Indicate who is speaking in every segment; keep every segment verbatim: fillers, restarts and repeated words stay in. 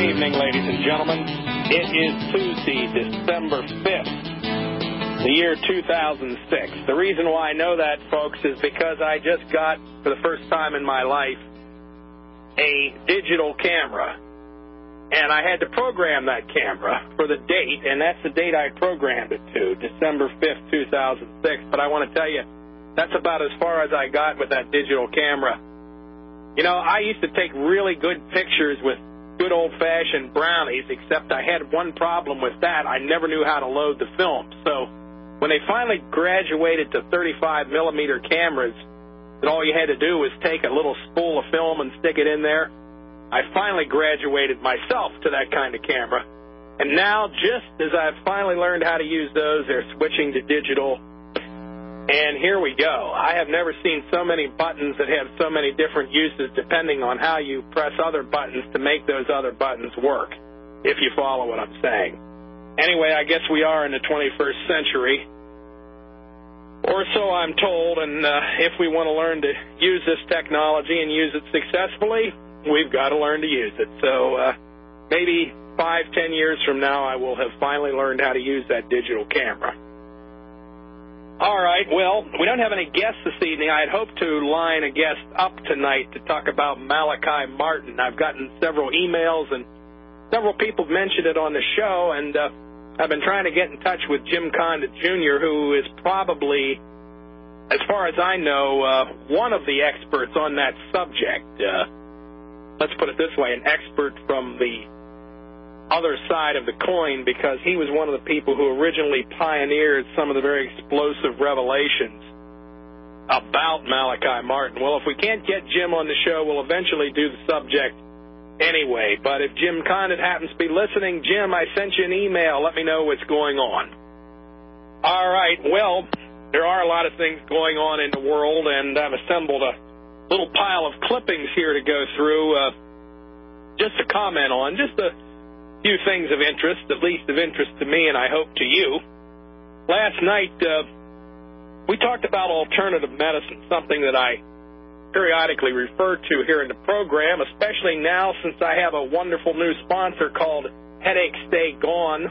Speaker 1: evening, ladies and gentlemen. It is Tuesday, December fifth, the year two thousand six. The reason why I know that, folks, is because I just got, for the first time in my life, a digital camera. And I had to program that camera for the date, and that's the date I programmed it to, December fifth, two thousand six. But I want to tell you, that's about as far as I got with that digital camera. You know, I used to take really good pictures with good old-fashioned brownies, except I had one problem with that. I never knew how to load the film. So when they finally graduated to thirty-five millimeter cameras, that all you had to do was take a little spool of film and stick it in there, I finally graduated myself to that kind of camera. And now, just as I've finally learned how to use those, they're switching to digital. And here we go. I have never seen so many buttons that have so many different uses depending on how you press other buttons to make those other buttons work, if you follow what I'm saying. Anyway, I guess we are in the twenty-first century, or so I'm told, and uh, if we want to learn to use this technology and use it successfully, we've got to learn to use it. So uh, maybe five, ten years from now, I will have finally learned how to use that digital camera. All right, well, we don't have any guests this evening. I had hoped to line a guest up tonight to talk about Malachi Martin. I've gotten several emails, and several people mentioned it on the show, and uh, I've been trying to get in touch with Jim Condit Junior, who is probably, as far as I know, uh, one of the experts on that subject. Uh, let's put it this way, an expert from the other side of the coin, because he was one of the people who originally pioneered some of the very explosive revelations about Malachi Martin. Well, if we can't get Jim on the show, we'll eventually do the subject anyway. But if Jim Condit happens to be listening, Jim, I sent you an email. Let me know what's going on. All right, well, there are a lot of things going on in the world, and I've assembled a little pile of clippings here to go through uh, just to comment on, just a few things of interest, at least of interest to me, and I hope to you. Last night, uh, we talked about alternative medicine, something that I periodically refer to here in the program, especially now since I have a wonderful new sponsor called Headaches Stay Gone.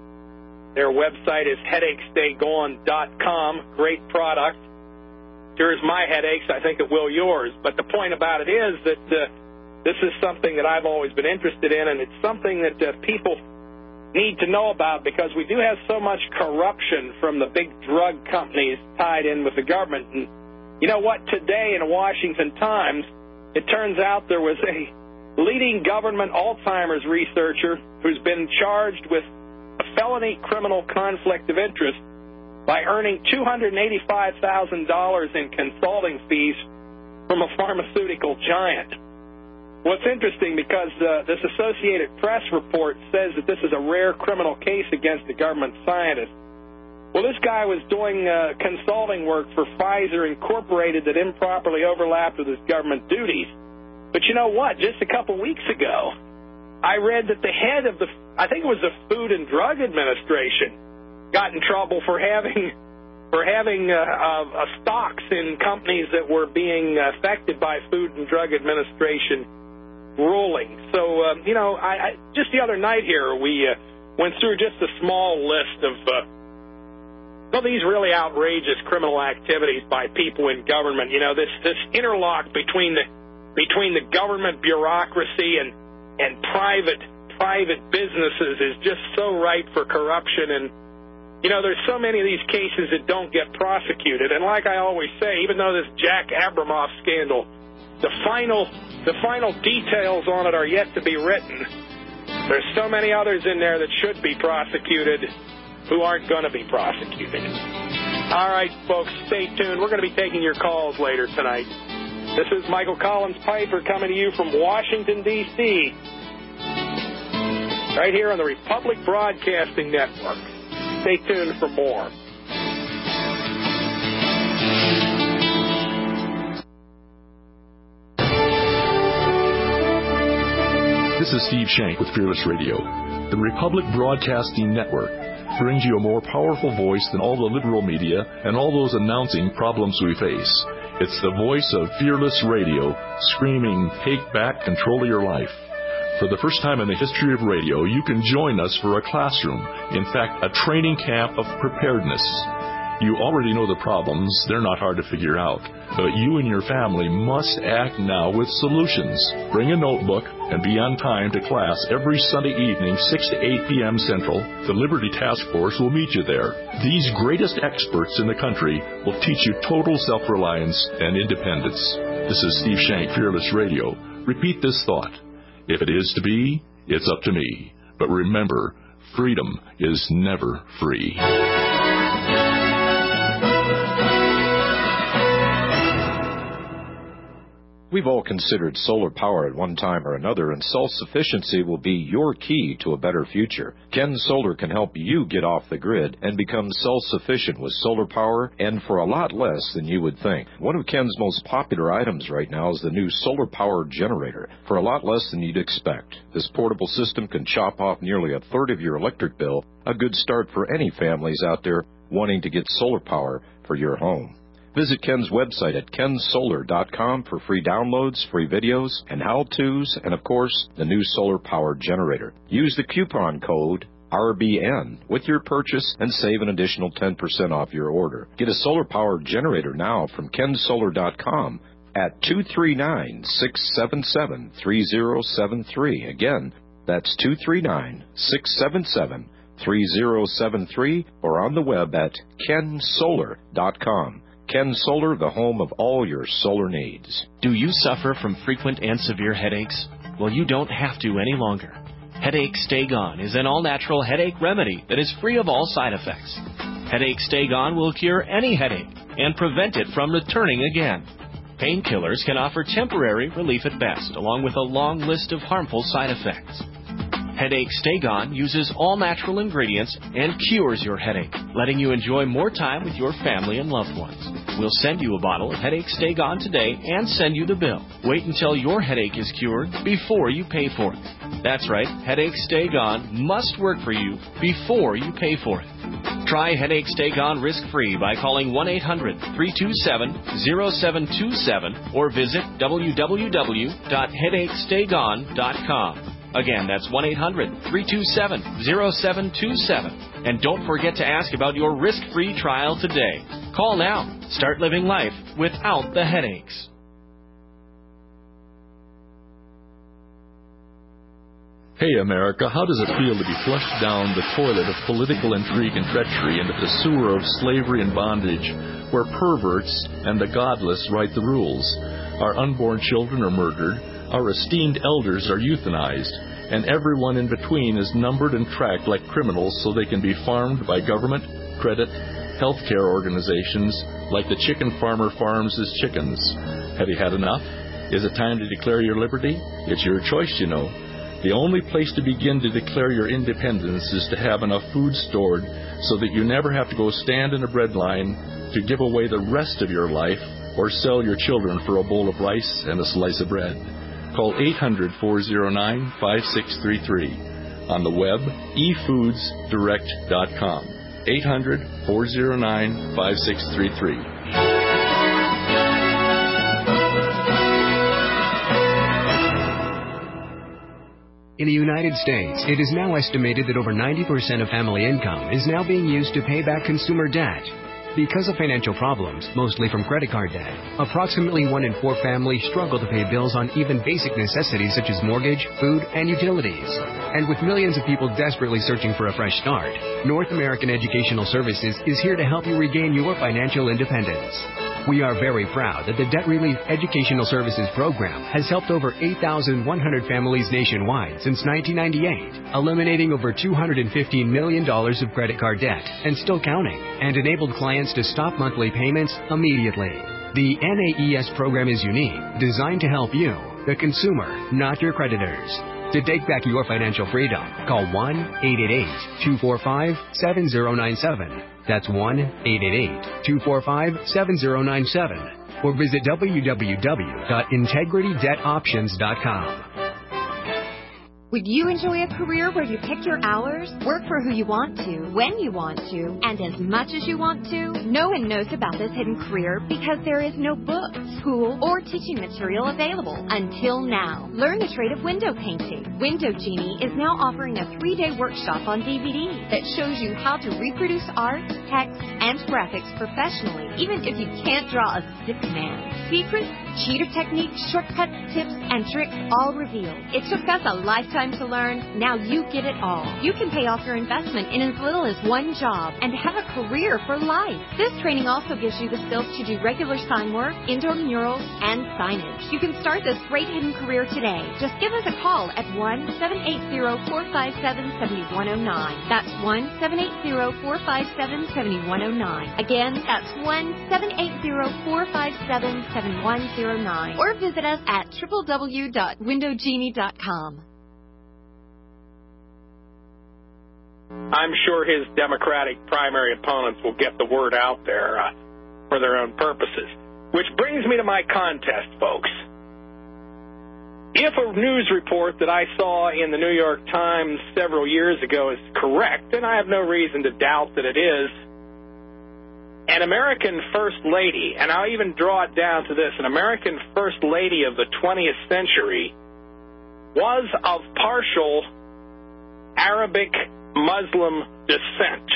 Speaker 1: Their website is headaches stay gone dot com. Great product. Cures my headaches. I think it will yours. But the point about it is that uh, this is something that I've always been interested in, and it's something that uh, people need to know about, because we do have so much corruption from the big drug companies tied in with the government. And you know what? Today in the Washington Times, it turns out there was a leading government Alzheimer's researcher who's been charged with a felony criminal conflict of interest by earning two hundred eighty-five thousand dollars in consulting fees from a pharmaceutical giant. What's interesting, because uh, this Associated Press report says that this is a rare criminal case against the government scientist. Well, this guy was doing uh, consulting work for Pfizer Incorporated that improperly overlapped with his government duties. But you know what? Just a couple weeks ago, I read that the head of the, I think it was the Food and Drug Administration, got in trouble for having for having uh, uh, stocks in companies that were being affected by Food and Drug Administration ruling. So, uh, you know, I, I just the other night here, we uh, went through just a small list of uh, well, these really outrageous criminal activities by people in government. You know, this this interlock between the between the government bureaucracy and and private private businesses is just so ripe for corruption. And you know, there's so many of these cases that don't get prosecuted. And like I always say, even though this Jack Abramoff scandal, the final the final details on it are yet to be written, there's so many others in there that should be prosecuted who aren't going to be prosecuted. All right, folks, stay tuned. We're going to be taking your calls later tonight. This is Michael Collins Piper coming to you from Washington, D C, right here on the Republic Broadcasting Network. Stay tuned for more.
Speaker 2: This is Steve Shank with Fearless Radio. The Republic Broadcasting Network brings you a more powerful voice than all the liberal media and all those announcing problems we face. It's the voice of Fearless Radio, screaming, take back control of your life. For the first time in the history of radio, you can join us for a classroom. In fact, a training camp of preparedness. You already know the problems. They're not hard to figure out. But you and your family must act now with solutions. Bring a notebook and be on time to class every Sunday evening, six to eight p.m. Central. The Liberty Task Force will meet you there. These greatest experts in the country will teach you total self-reliance and independence. This is Steve Shank, Fearless Radio. Repeat this thought. If it is to be, it's up to me. But remember, freedom is never free.
Speaker 3: We've all considered solar power at one time or another, and self-sufficiency will be your key to a better future. Ken Solar can help you get off the grid and become self-sufficient with solar power, and for a lot less than you would think. One of Ken's most popular items right now is the new solar power generator, for a lot less than you'd expect. This portable system can chop off nearly a third of your electric bill, a good start for any families out there wanting to get solar power for your home. Visit Ken's website at ken solar dot com for free downloads, free videos, and how-tos, and, of course, the new solar power generator. Use the coupon code R B N with your purchase and save an additional ten percent off your order. Get a solar power generator now from ken solar dot com at two three nine, six seven seven, three zero seven three. Again, that's two three nine, six seven seven, three zero seven three, or on the web at ken solar dot com. Ken Solar, the home of all your solar needs.
Speaker 4: Do you suffer from frequent and severe headaches? Well, you don't have to any longer. Headache Stay Gone is an all-natural headache remedy that is free of all side effects. Headache Stay Gone will cure any headache and prevent it from returning again. Painkillers can offer temporary relief at best, along with a long list of harmful side effects. Headache Stay Gone uses all-natural ingredients and cures your headache, letting you enjoy more time with your family and loved ones. We'll send you a bottle of Headache Stay Gone today and send you the bill. Wait until your headache is cured before you pay for it. That's right, Headache Stay Gone must work for you before you pay for it. Try Headache Stay Gone risk-free by calling one eight hundred, three two seven, zero seven two seven or visit w w w dot headache stay gone dot com. Again, that's one eight hundred, three two seven, zero seven two seven. And don't forget to ask about your risk-free trial today. Call now. Start living life without the headaches.
Speaker 2: Hey, America, how does it feel to be flushed down the toilet of political intrigue and treachery into the sewer of slavery and bondage, where perverts and the godless write the rules? Our unborn children are murdered, our esteemed elders are euthanized, and everyone in between is numbered and tracked like criminals so they can be farmed by government, credit, healthcare organizations, like the chicken farmer farms his chickens. Have you had enough? Is it time to declare your liberty? It's your choice, you know. The only place to begin to declare your independence is to have enough food stored so that you never have to go stand in a bread line to give away the rest of your life or sell your children for a bowl of rice and a slice of bread. Call eight hundred, four oh nine, five six three three. On the web, e foods direct dot com. eight hundred, four oh nine, five six three three.
Speaker 5: In the United States, it is now estimated that over ninety percent of family income is now being used to pay back consumer debt. Because of financial problems, mostly from credit card debt, approximately one in four families struggle to pay bills on even basic necessities such as mortgage, food, and utilities. And with millions of people desperately searching for a fresh start, North American Educational Services is here to help you regain your financial independence. We are very proud that the Debt Relief Educational Services Program has helped over eight thousand one hundred families nationwide since nineteen ninety-eight, eliminating over two hundred fifteen million dollars of credit card debt and still counting, and enabled clients to stop monthly payments immediately. The N A E S program is unique, designed to help you, the consumer, not your creditors. To take back your financial freedom, call one eight eight eight, two four five, seven zero nine seven. That's one eight eight eight, two four five, seven zero nine seven. Or visit w w w dot integrity debt options dot com.
Speaker 6: Would you enjoy a career where you pick your hours, work for who you want to, when you want to, and as much as you want to? No one knows about this hidden career because there is no book, school, or teaching material available until now. Learn the trade of window painting. Window Genie is now offering a three-day workshop on D V D that shows you how to reproduce art, text, and graphics professionally, even if you can't draw a stick man. Secrets, cheater techniques, shortcuts, tips, and tricks all revealed. It took us a lifetime to learn. Now you get it all. You can pay off your investment in as little as one job and have a career for life. This training also gives you the skills to do regular sign work, indoor murals, and signage. You can start this great hidden career today. Just give us a call at one seven eight zero, four five seven, seven one zero nine. That's one seven eight zero, four five seven, seven one zero nine. Again, that's one seven eight zero, four five seven, seven one zero nine. Or visit us at w w w dot window genie dot com.
Speaker 1: I'm sure his Democratic primary opponents will get the word out there uh, for their own purposes. Which brings me to my contest, folks. If a news report that I saw in the New York Times several years ago is correct, and I have no reason to doubt that it is, an American First Lady, and I'll even draw it down to this, an American First Lady of the twentieth century was of partial Arabic Muslim descent.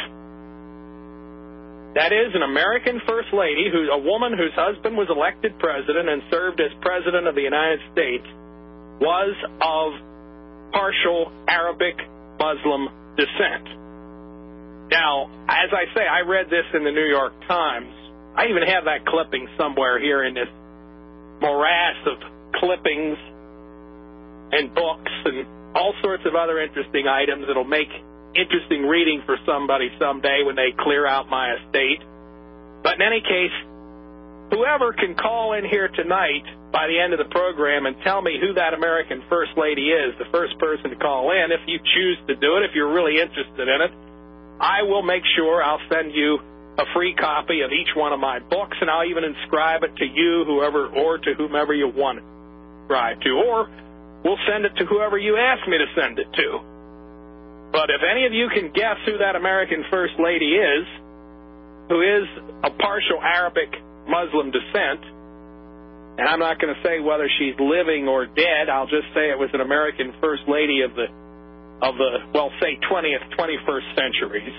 Speaker 1: That is, an American First Lady, who's a woman whose husband was elected president and served as president of the United States, was of partial Arabic Muslim descent. Now, as I say, I read this in the New York Times. I even have that clipping somewhere here in this morass of clippings and books and all sorts of other interesting items that'll make interesting reading for somebody someday when they clear out my estate. But in any case, whoever can call in here tonight by the end of the program and tell me who that American First Lady is, the first person to call in, if you choose to do it, if you're really interested in it, I will make sure I'll send you a free copy of each one of my books, and I'll even inscribe it to you, whoever, or to whomever you want it inscribed to, or we'll send it to whoever you ask me to send it to. But if any of you can guess who that American First Lady is, who is of partial Arabic Muslim descent, and I'm not going to say whether she's living or dead, I'll just say it was an American First Lady of the, of the well, say, twentieth, twenty-first centuries,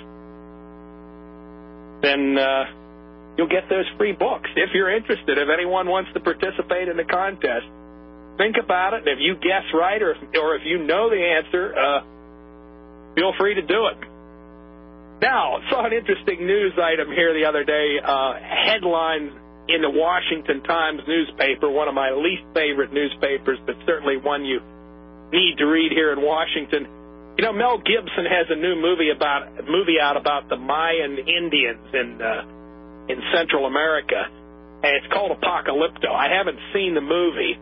Speaker 1: then uh, you'll get those free books. If you're interested, if anyone wants to participate in the contest, think about it. If you guess right or if, or if you know the answer, uh, feel free to do it. Now, I saw an interesting news item here the other day, uh, headline in the Washington Times newspaper, one of my least favorite newspapers, but certainly one you need to read here in Washington. You know, Mel Gibson has a new movie about movie out about the Mayan Indians in uh, in Central America, and it's called Apocalypto. I haven't seen the movie,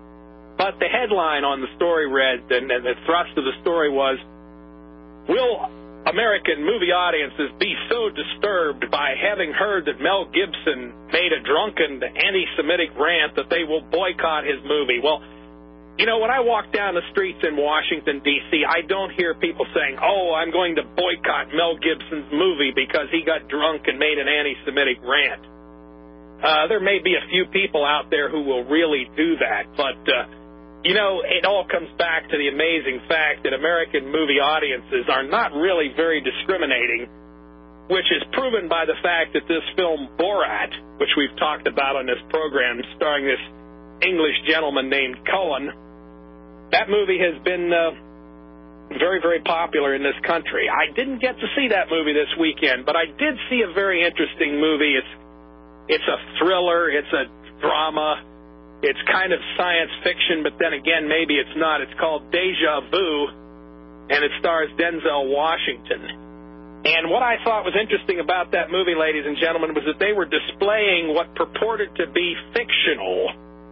Speaker 1: but the headline on the story read, and, and the thrust of the story was, will American movie audiences be so disturbed by having heard that Mel Gibson made a drunken anti-Semitic rant that they will boycott his movie? Well, you know, when I walk down the streets in Washington, D C, I don't hear people saying, oh, I'm going to boycott Mel Gibson's movie because he got drunk and made an anti-Semitic rant. Uh, there may be a few people out there who will really do that, but, uh, you know, it all comes back to the amazing fact that American movie audiences are not really very discriminating, which is proven by the fact that this film Borat, which we've talked about on this program, starring this English gentleman named Cohen, that movie has been uh, very, very popular in this country. I didn't get to see that movie this weekend, but I did see a very interesting movie. It's it's a thriller. It's a drama. It's kind of science fiction, but then again, maybe it's not. It's called Deja Vu, and it stars Denzel Washington. And what I thought was interesting about that movie, ladies and gentlemen, was that they were displaying what purported to be fictional,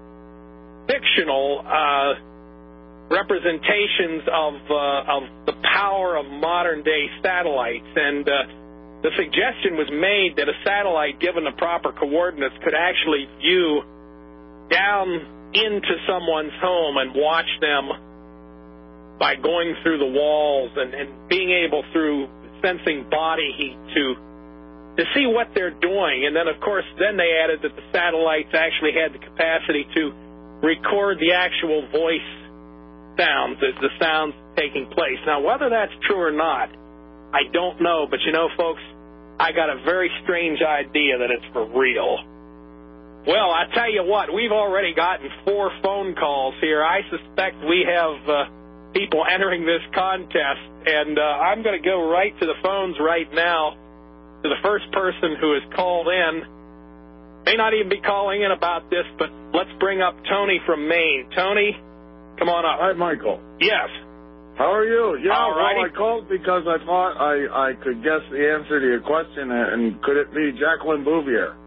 Speaker 1: fictional uh, representations of uh, of the power of modern-day satellites. And uh, the suggestion was made that a satellite, given the proper coordinates, could actually view down into someone's home and watch them by going through the walls and, and being able, through sensing body heat, to to see what they're doing. And then, of course, then they added that the satellites actually had the capacity to record the actual voice sounds, as the sounds taking place. Now, whether that's true or not, I don't know. But, you know, folks, I got a very strange idea that it's for real. Well, I tell you what, we've already gotten four phone calls here. I suspect we have uh, people entering this contest, and uh, I'm going to go right to the phones right now to the first person who has called in. May not even be calling in about this, but let's bring up Tony from Maine. Tony, come on up.
Speaker 7: Hi, Michael.
Speaker 1: Yes.
Speaker 7: How are you? Yeah,
Speaker 1: All righty.
Speaker 7: well, I called because I thought I, I could guess the answer to your question, and could it be Jacqueline Bouvier?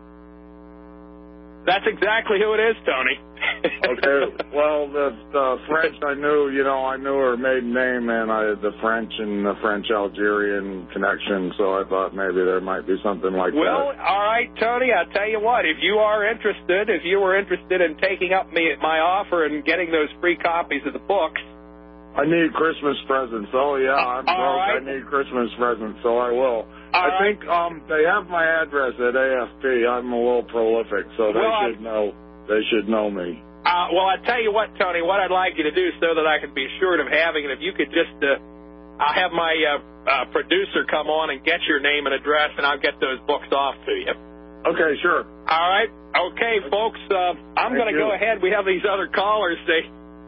Speaker 1: That's exactly who it is, Tony.
Speaker 7: Okay, well, the, the French, I knew, you know, I knew her maiden name, and I had the French and the French-Algerian connection, so I thought maybe there might be something like
Speaker 1: well,
Speaker 7: that.
Speaker 1: Well, all right, Tony, I'll tell you what, if you are interested, if you were interested in taking up me my offer and getting those free copies of the books,
Speaker 7: I need Christmas presents. Oh, yeah, I'm
Speaker 1: uh,
Speaker 7: broke.
Speaker 1: right.
Speaker 7: I need Christmas presents, so I will.
Speaker 1: All
Speaker 7: I
Speaker 1: right.
Speaker 7: think um, they have my address at A F P. I'm a little prolific, so they
Speaker 1: well,
Speaker 7: should know. They should know me.
Speaker 1: Uh, well, I tell you what, Tony, what I'd like you to do so that I can be assured of having it, if you could just, uh, I'll have my uh, uh, producer come on and get your name and address, and I'll get those books off to you.
Speaker 7: Okay, sure.
Speaker 1: All right. Okay, folks, uh, I'm going to go ahead. We have these other callers. They,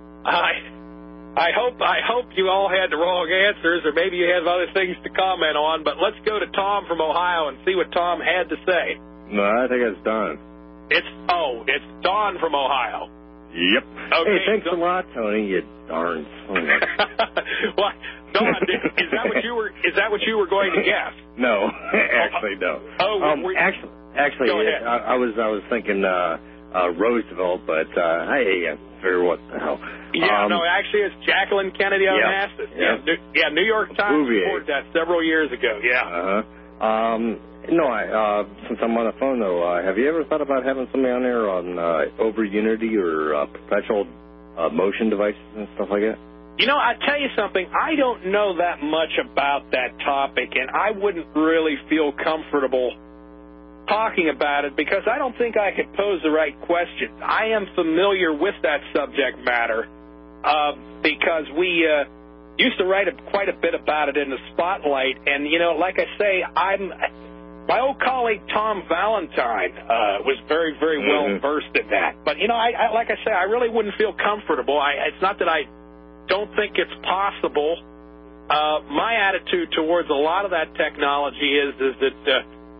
Speaker 1: I. I hope I hope you all had the wrong answers, or maybe you have other things to comment on, but let's go to Tom from Ohio and see what Tom had to say.
Speaker 8: No, I think it's Don.
Speaker 1: It's, oh, it's Don from Ohio.
Speaker 8: Yep.
Speaker 1: Okay,
Speaker 8: hey, thanks
Speaker 1: so,
Speaker 8: a lot, Tony, you darn son.
Speaker 1: What? Don, is that what you were is that what you were going to guess?
Speaker 8: No, actually no.
Speaker 1: Oh,
Speaker 8: um,
Speaker 1: we,
Speaker 8: actually actually
Speaker 1: go ahead.
Speaker 8: I, I was I was thinking uh uh Roosevelt, but uh hey, I figured what the hell.
Speaker 1: Yeah,
Speaker 8: um,
Speaker 1: no, actually it's Jacqueline Kennedy Onassis.
Speaker 8: Yeah,
Speaker 1: yeah, yeah, New York Times
Speaker 8: Bouvier.
Speaker 1: reported that several years ago. Yeah.
Speaker 8: Uh-huh. Um, no, I, uh, since I'm on the phone, though, uh, have you ever thought about having somebody on there on uh, over Unity or uh, perpetual uh, motion devices and stuff like that?
Speaker 1: You know, I tell you something, I don't know that much about that topic, and I wouldn't really feel comfortable talking about it because I don't think I could pose the right questions. I am familiar with that subject matter uh, because we uh, used to write a, quite a bit about it in the Spotlight, and, you know, like I say, I'm... My old colleague Tom Valentine uh, was very, very well mm-hmm. versed in that. But, you know, I, I, like I say, I really wouldn't feel comfortable. I, it's not that I don't think it's possible. Uh, my attitude towards a lot of that technology is, is that uh,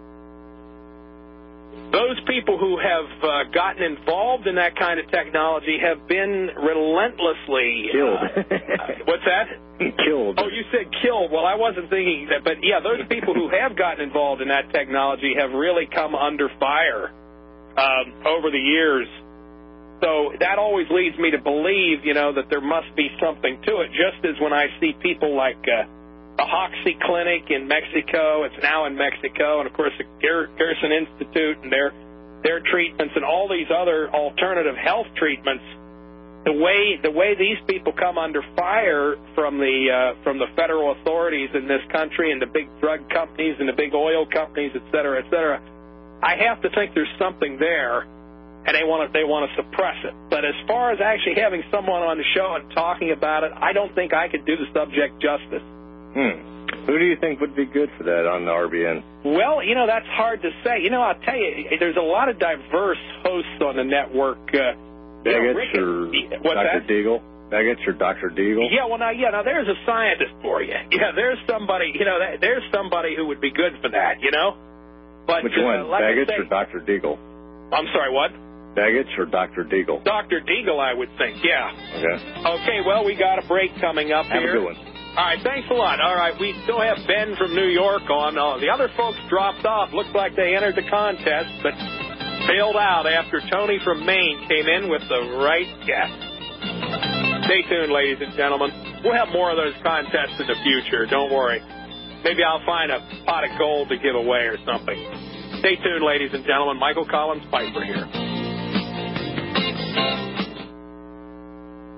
Speaker 1: those people who have uh, gotten involved in that kind of technology have been relentlessly...
Speaker 8: Killed.
Speaker 1: Uh, what's that?
Speaker 8: Killed.
Speaker 1: Oh, you said killed. Well, I wasn't thinking that. But, yeah, those people who have gotten involved in that technology have really come under fire um, over the years. So that always leads me to believe, you know, that there must be something to it, just as when I see people like uh, the Hoxie Clinic in Mexico. It's now in Mexico. And, of course, the Gerson Institute and their, their treatments and all these other alternative health treatments. The way the way these people come under fire from the uh, from the federal authorities in this country and the big drug companies and the big oil companies, et cetera, et cetera, I have to think there's something there, and they want to they want to suppress it. But as far as actually having someone on the show and talking about it, I don't think I could do the subject justice.
Speaker 8: Hmm. Who do you think would be good for that on the R B N?
Speaker 1: Well, you know, that's hard to say. You know, I'll tell you, there's a lot of diverse hosts on the network. Uh,
Speaker 8: Baggett or Doctor Deagle? Baggett or Doctor Deagle?
Speaker 1: Yeah, well, now, yeah, now there's a scientist for you. Yeah, there's somebody, you know, there's somebody who would be good for that, you know? But,
Speaker 8: Which
Speaker 1: uh,
Speaker 8: one,
Speaker 1: like
Speaker 8: Baggett
Speaker 1: say,
Speaker 8: or Doctor Deagle?
Speaker 1: I'm sorry, what?
Speaker 8: Baggett or Doctor Deagle?
Speaker 1: Doctor Deagle, I would think, yeah.
Speaker 8: Okay.
Speaker 1: Okay, well, we got a break coming up
Speaker 8: Have
Speaker 1: here.
Speaker 8: Have a good one.
Speaker 1: All right, thanks a lot. All right, we still have Ben from New York on. Uh, the other folks dropped off. Looks like they entered the contest, but bailed out after Tony from Maine came in with the right guess. Stay tuned, ladies and gentlemen. We'll have more of those contests in the future. Don't worry. Maybe I'll find a pot of gold to give away or something. Stay tuned, ladies and gentlemen. Michael Collins Piper here.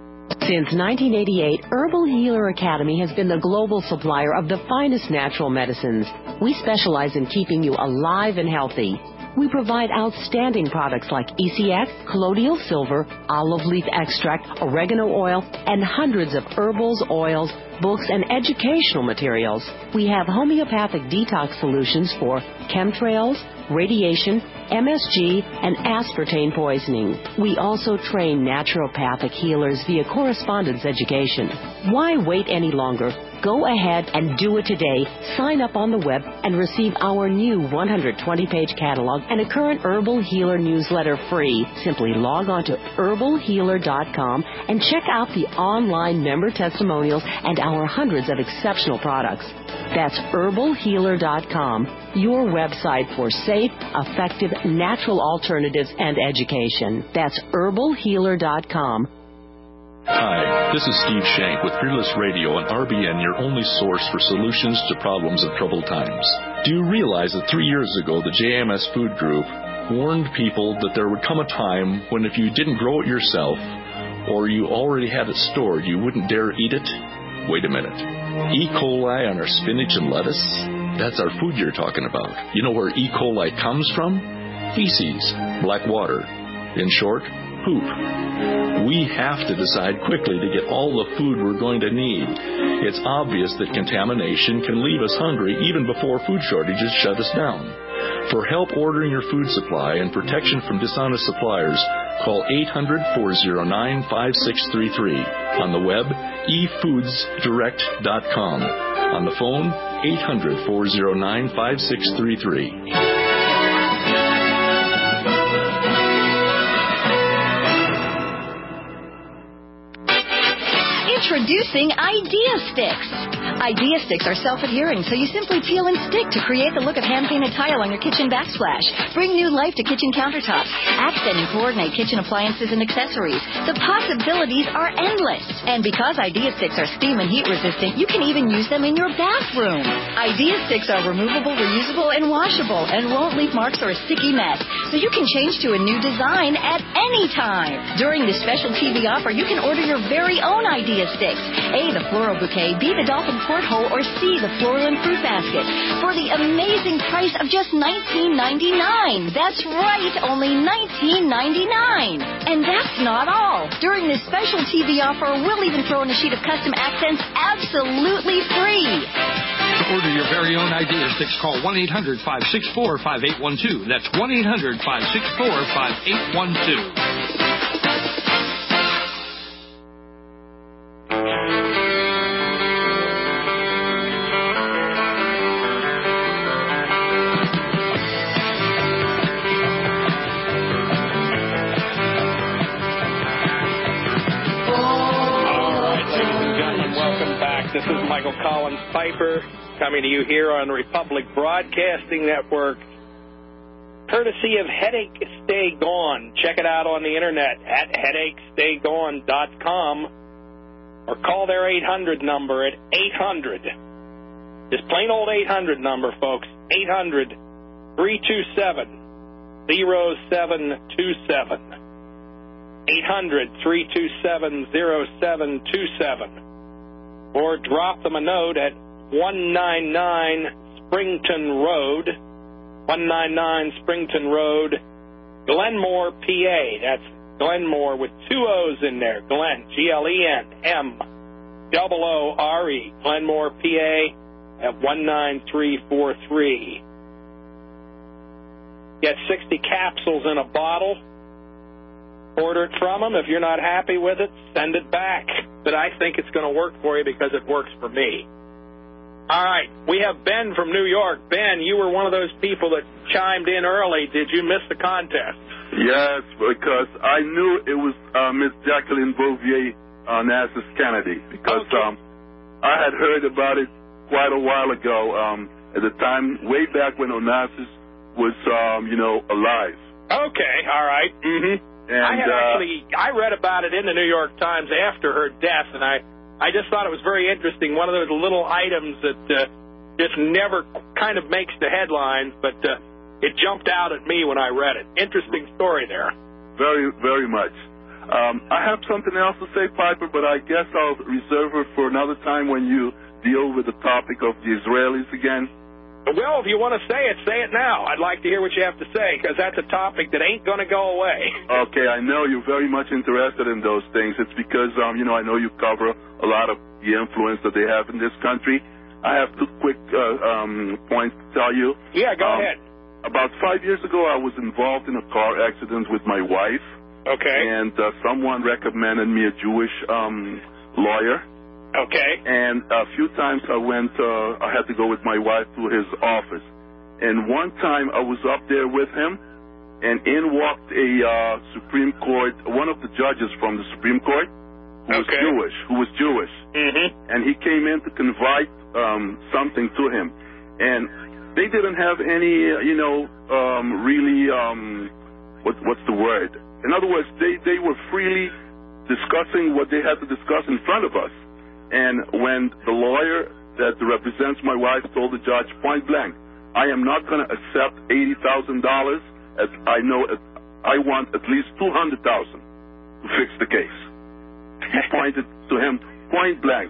Speaker 9: Since nineteen eighty-eight, Herbal Healer Academy has been the global supplier of the finest natural medicines. We specialize in keeping you alive and healthy. We provide outstanding products like E C X, colloidal silver, olive leaf extract, oregano oil, and hundreds of herbals, oils, books, and educational materials. We have homeopathic detox solutions for chemtrails, radiation, M S G, and aspartame poisoning. We also train naturopathic healers via correspondence education. Why wait any longer? Go ahead and do it today. Sign up on the web and receive our new one hundred twenty page catalog and a current Herbal Healer newsletter free. Simply log on to herbal healer dot com and check out the online member testimonials and our hundreds of exceptional products. That's herbal healer dot com, your website for safe, effective, natural alternatives and education. That's herbal healer dot com.
Speaker 2: Hi, this is Steve Shank with Fearless Radio on R B N, your only source for solutions to problems of troubled times. Do you realize that three years ago the J M S Food Group warned people that there would come a time when if you didn't grow it yourself or you already had it stored, you wouldn't dare eat it? Wait a minute. E. coli on our spinach and lettuce? That's our food you're talking about. You know where E. coli comes from? Feces, black water. In short, poop. We have to decide quickly to get all the food we're going to need. It's obvious that contamination can leave us hungry even before food shortages shut us down. For help ordering your food supply and protection from dishonest suppliers, call eight hundred, four oh nine, five six three three. On the web, e foods direct dot com. On the phone, eight hundred, four oh nine, five six three three.
Speaker 10: Introducing Idea Sticks. Idea Sticks are self-adhering, so you simply peel and stick to create the look of hand-painted tile on your kitchen backsplash. Bring new life to kitchen countertops. Accent and coordinate kitchen appliances and accessories. The possibilities are endless. And because Idea Sticks are steam and heat resistant, you can even use them in your bathroom. Idea Sticks are removable, reusable, and washable, and won't leave marks or a sticky mess. So you can change to a new design at any time. During this special T V offer, you can order your very own Idea Sticks. A, the floral bouquet, B, the dolphin porthole, or C, the floral and fruit basket for the amazing price of just nineteen ninety-nine. That's right, only nineteen ninety-nine. And that's not all. During this special T V offer, we'll even throw in a sheet of custom accents absolutely free.
Speaker 11: To order your very own Idea Sticks, call one eight hundred, five six four, five eight one two. That's one eight hundred, five six four, five eight one two.
Speaker 1: This is Michael Collins Piper coming to you here on the Republic Broadcasting Network, courtesy of Headache Stay Gone. Check it out on the internet at headache stay gone dot com or call their eight hundred number at eight hundred. Just plain old eight hundred number, folks. eight hundred, three two seven, zero seven two seven. eight hundred, three two seven, zero seven two seven. Or drop them a note at one ninety-nine Springton Road, one ninety-nine Springton Road, Glenmore, P A. That's Glenmore with two O's in there. Glen, G L E N M O O R E, Glenmore, P A at one nine three four three. Get sixty capsules in a bottle. Order it from them. If you're not happy with it, send it back. But I think it's going to work for you because it works for me. All right, we have Ben from New York. Ben, you were one of those people that chimed in early. Did you miss the contest?
Speaker 12: Yes, because I knew it was uh, Miss Jacqueline Bouvier, uh, Onassis Kennedy, because okay. um, I had heard about it quite a while ago, um, at the time, way back when Onassis was, um, you know, alive.
Speaker 1: Okay, all right. Mm-hmm.
Speaker 12: And,
Speaker 1: I had
Speaker 12: uh,
Speaker 1: actually, I read about it in the New York Times after her death, and I, I just thought it was very interesting. One of those little items that uh, just never kind of makes the headlines, but uh, it jumped out at me when I read it. Interesting story there.
Speaker 12: Very, very much. Um, I have something else to say, Piper, but I guess I'll reserve it for another time when you deal with the topic of the Israelis again.
Speaker 1: Well, if you want to say it, say it now. I'd like to hear what you have to say, because that's a topic that ain't going to go away.
Speaker 12: Okay, I know you're very much interested in those things. It's because, um, you know, I know you cover a lot of the influence that they have in this country. I have two quick uh, um, points to tell you.
Speaker 1: Yeah, go
Speaker 12: um,
Speaker 1: ahead.
Speaker 12: About five years ago, I was involved in a car accident with my wife.
Speaker 1: Okay.
Speaker 12: And uh, someone recommended me a Jewish um, lawyer.
Speaker 1: Okay.
Speaker 12: And a few times I went, uh, I had to go with my wife to his office. And one time I was up there with him, and in walked a uh, Supreme Court, one of the judges from the Supreme Court, who was
Speaker 1: okay.
Speaker 12: Jewish, who was Jewish.
Speaker 1: Mm-hmm.
Speaker 12: And he came in to confide um, something to him. And they didn't have any, uh, you know, um, really, um, what, what's the word? In other words, they, they were freely discussing what they had to discuss in front of us. And when the lawyer that represents my wife told the judge point blank, I am not going to accept eighty thousand dollars, as I know I want at least two hundred thousand dollars to fix the case. He pointed to him point blank.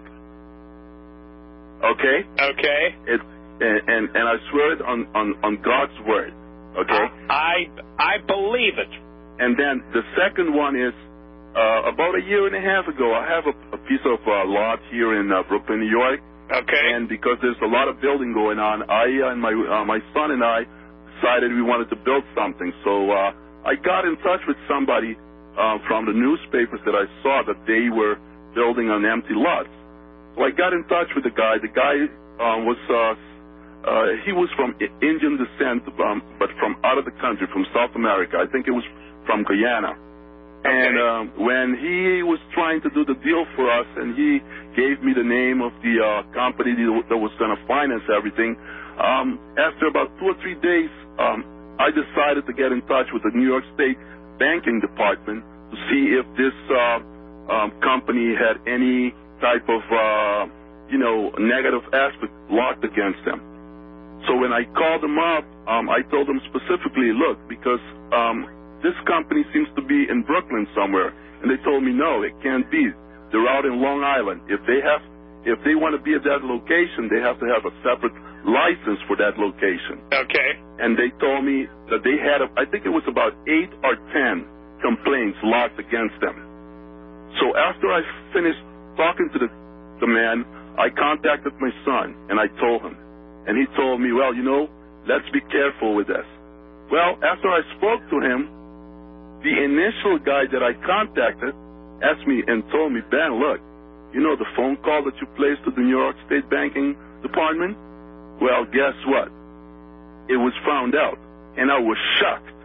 Speaker 12: Okay?
Speaker 1: Okay.
Speaker 12: It, and, and, and I swear it on, on, on God's word. Okay?
Speaker 1: I, I believe it.
Speaker 12: And then the second one is, Uh, about a year and a half ago, I have a, a piece of uh, lot here in uh, Brooklyn, New York.
Speaker 1: Okay.
Speaker 12: And because there's a lot of building going on, I and my uh, my son and I decided we wanted to build something. So uh, I got in touch with somebody uh, from the newspapers that I saw that they were building on empty lots. So I got in touch with the guy. The guy uh, was uh, uh, he was from Indian descent, um, but from out of the country, from South America. I think it was from Guyana.
Speaker 1: Okay.
Speaker 12: And um, when he was trying to do the deal for us, and he gave me the name of the uh, company that was going to finance everything, um, after about two or three days, um, I decided to get in touch with the New York State Banking Department to see if this uh, um, company had any type of, uh, you know, negative aspect locked against them. So when I called them up, um, I told them specifically, look, because um, this company seems to be in Brooklyn somewhere. And they told me, no, it can't be. They're out in Long Island. If they have, if they want to be at that location, they have to have a separate license for that location.
Speaker 1: Okay.
Speaker 12: And they told me that they had, a, I think it was about eight or ten complaints lodged against them. So after I finished talking to the, the man, I contacted my son, and I told him. And he told me, well, you know, let's be careful with this. Well, after I spoke to him, the initial guy that I contacted asked me and told me, Ben, look, you know the phone call that you placed to the New York State Banking Department? Well, guess what? It was found out, and I was shocked.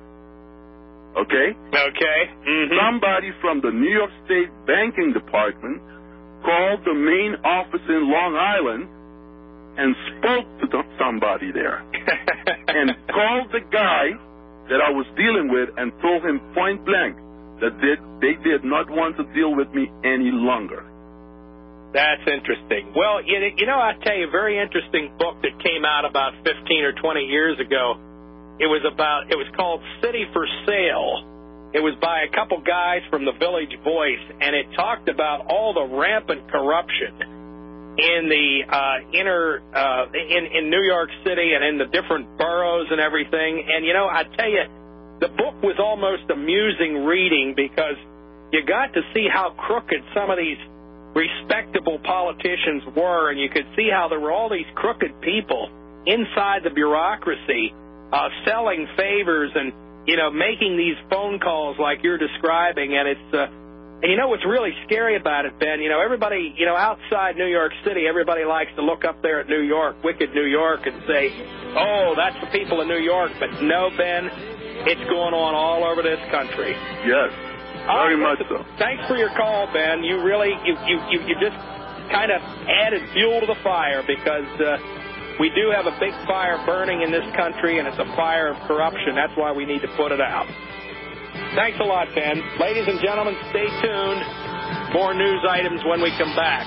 Speaker 12: Okay?
Speaker 1: Okay. Mm-hmm.
Speaker 12: Somebody from the New York State Banking Department called the main office in Long Island and spoke to the, somebody there and called the guy that I was dealing with and told him point blank that they, they did not want to deal with me any longer.
Speaker 1: That's interesting. Well, you, you know, I'll tell you, a very interesting book that came out about fifteen or twenty years ago. It was about, it was called City for Sale. It was by a couple guys from the Village Voice, and it talked about all the rampant corruption in the uh, inner, uh, in, in New York City and in the different boroughs and everything. And, you know, I tell you, the book was almost amusing reading because you got to see how crooked some of these respectable politicians were, and you could see how there were all these crooked people inside the bureaucracy uh, selling favors and, you know, making these phone calls like you're describing. And it's... Uh, And you know what's really scary about it, Ben? You know, everybody, you know, outside New York City, everybody likes to look up there at New York, wicked New York, and say, oh, that's the people in New York. But no, Ben, it's going on all over this country.
Speaker 12: Yes, very
Speaker 1: right,
Speaker 12: much
Speaker 1: listen,
Speaker 12: so.
Speaker 1: Thanks for your call, Ben. You really, you, you, you, you just kind of added fuel to the fire because uh, we do have a big fire burning in this country, and it's a fire of corruption. That's why we need to put it out. Thanks a lot, Ben. Ladies and gentlemen, stay tuned. More news items when we come back.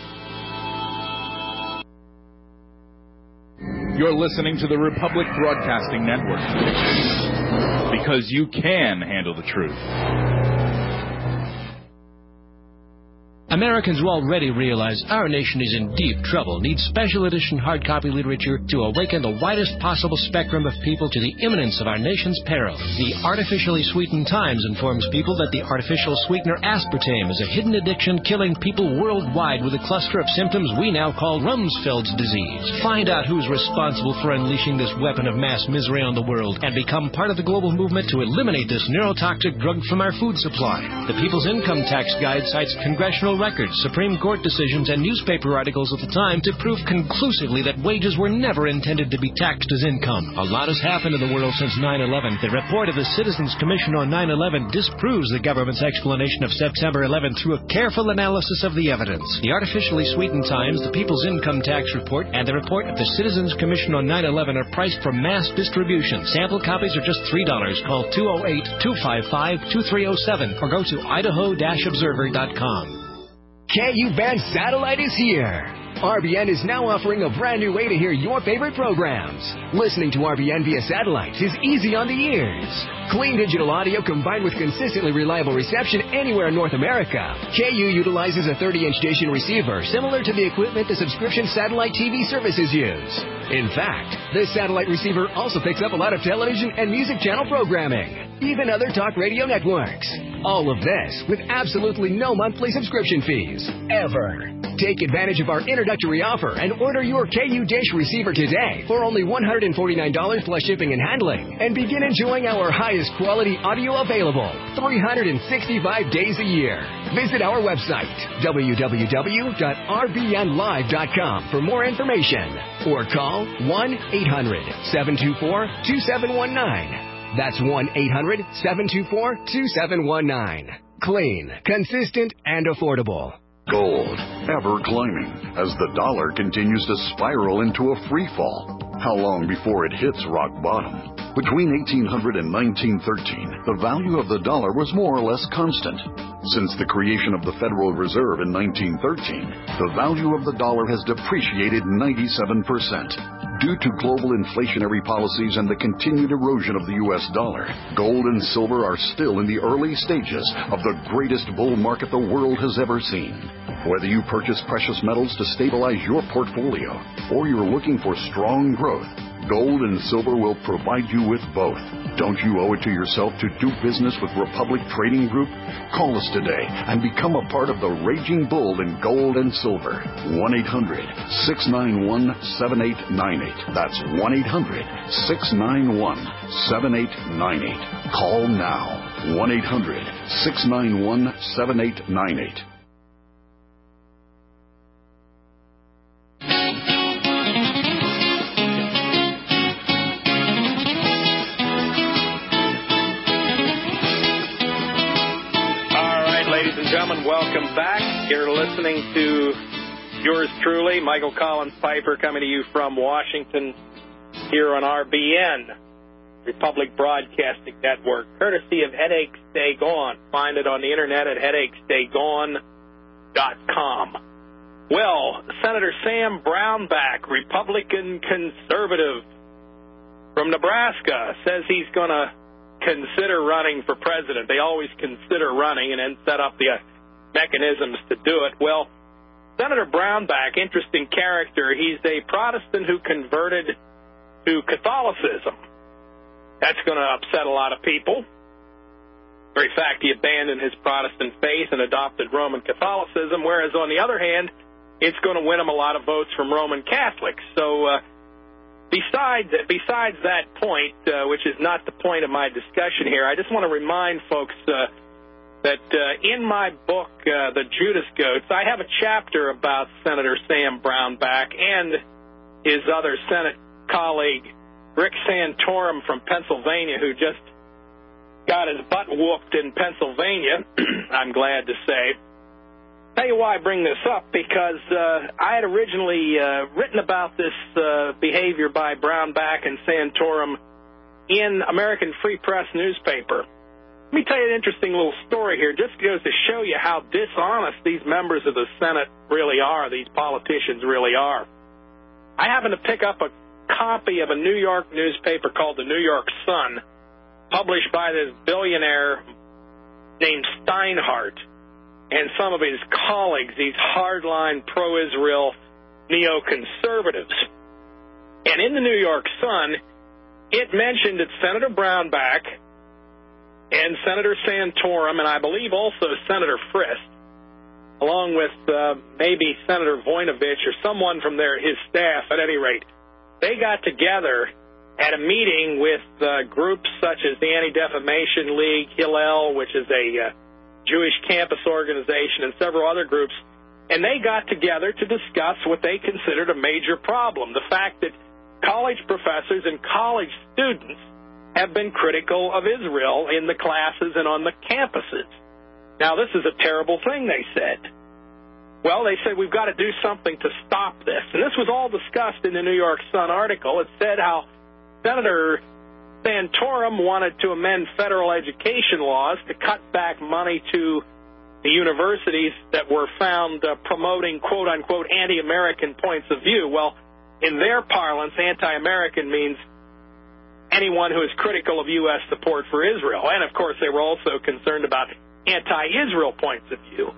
Speaker 13: You're listening to the Republic Broadcasting Network. Because you can handle the truth.
Speaker 14: Americans will already realize our nation is in deep trouble, needs special edition hard copy literature to awaken the widest possible spectrum of people to the imminence of our nation's peril. The Artificially Sweetened Times informs people that the artificial sweetener aspartame is a hidden addiction killing people worldwide with a cluster of symptoms we now call Rumsfeld's disease. Find out who's responsible for unleashing this weapon of mass misery on the world and become part of the global movement to eliminate this neurotoxic drug from our food supply. The People's Income Tax Guide cites congressional records, Supreme Court decisions, and newspaper articles of the time to prove conclusively that wages were never intended to be taxed as income. A lot has happened in the world since nine eleven. The report of the Citizens Commission on nine eleven disproves the government's explanation of September eleventh through a careful analysis of the evidence. The Artificially Sweetened Times, the People's Income Tax Report, and the report of the Citizens Commission on nine eleven are priced for mass distribution. Sample copies are just three dollars. Call two oh eight, two five five, two three oh seven or go to idaho dash observer dot com.
Speaker 5: K U Band Satellite is here. R B N is now offering a brand new way to hear your favorite programs. Listening to R B N via satellite is easy on the ears. Clean digital audio combined with consistently reliable reception anywhere in North America. K U utilizes a thirty-inch dish and receiver similar to the equipment the subscription satellite T V services use. In fact, this satellite receiver also picks up a lot of television and music channel programming, even other talk radio networks. All of this with absolutely no monthly subscription fees, ever. Take advantage of our introductory offer and order your K U dish receiver today for only one hundred forty-nine dollars plus shipping and handling, and begin enjoying our highest quality audio available three hundred sixty-five days a year. Visit our website, w w w dot r b n live dot com for more information, or call one eight hundred, seven two four, two seven one nine. That's one eight hundred, seven two four, two seven one nine. Clean, consistent, and affordable.
Speaker 15: Gold, ever climbing, as the dollar continues to spiral into a free fall. How long before it hits rock bottom? Between eighteen hundred and nineteen thirteen, the value of the dollar was more or less constant. Since the creation of the Federal Reserve in nineteen thirteen, the value of the dollar has depreciated ninety-seven percent. Due to global inflationary policies and the continued erosion of the U S dollar, gold and silver are still in the early stages of the greatest bull market the world has ever seen. Whether you purchase precious metals to stabilize your portfolio or you're looking for strong growth, gold and silver will provide you with both. Don't you owe it to yourself to do business with Republic Trading Group? Call us today and become a part of the raging bull in gold and silver. one eight hundred, six nine one, seven eight nine eight. That's one eight hundred, six nine one, seven eight nine eight. Call now. one eight hundred, six nine one, seven eight nine eight.
Speaker 1: Gentlemen, welcome back. You're listening to yours truly, Michael Collins Piper, coming to you from Washington here on R B N, Republic Broadcasting Network, courtesy of Headache Stay Gone. Find it on the internet at headache stay gone dot com. Well, Senator Sam Brownback, Republican conservative from Nebraska, says he's going to consider running for president. They always consider running and then set up the uh, mechanisms to do it. Well, Senator Brownback, interesting character. He's a Protestant who converted to Catholicism. That's going to upset a lot of people. Very fact, he abandoned his Protestant faith and adopted Roman Catholicism, whereas on the other hand, it's going to win him a lot of votes from Roman Catholics. So, uh, Besides, besides that point, uh, which is not the point of my discussion here, I just want to remind folks uh, that uh, in my book, uh, The Judas Goats, I have a chapter about Senator Sam Brownback and his other Senate colleague, Rick Santorum from Pennsylvania, who just got his butt whooped in Pennsylvania, I'm glad to say. Tell you why I bring this up, because uh, I had originally uh, written about this uh, behavior by Brownback and Santorum in American Free Press newspaper. Let me tell you an interesting little story here. Just goes to show you how dishonest these members of the Senate really are, these politicians really are. I happened to pick up a copy of a New York newspaper called the New York Sun, published by this billionaire named Steinhardt. and some of his colleagues, these hardline pro-Israel neoconservatives. And in the New York Sun, it mentioned that Senator Brownback and Senator Santorum, and I believe also Senator Frist, along with uh, maybe Senator Voinovich or someone from their his staff, at any rate, they got together at a meeting with uh, groups such as the Anti-Defamation League, Hillel, which is a uh, Jewish campus organization, and several other groups, and they got together to discuss what they considered a major problem, the fact that college professors and college students have been critical of Israel in the classes and on the campuses. Now, this is a terrible thing, they said. Well, they said, we've got to do something to stop this. And this was all discussed in the New York Sun article. It said how Senator Santorum wanted to amend federal education laws to cut back money to the universities that were found uh, promoting, quote-unquote, anti-American points of view. Well, in their parlance, anti-American means anyone who is critical of U S support for Israel. And, of course, they were also concerned about anti-Israel points of view.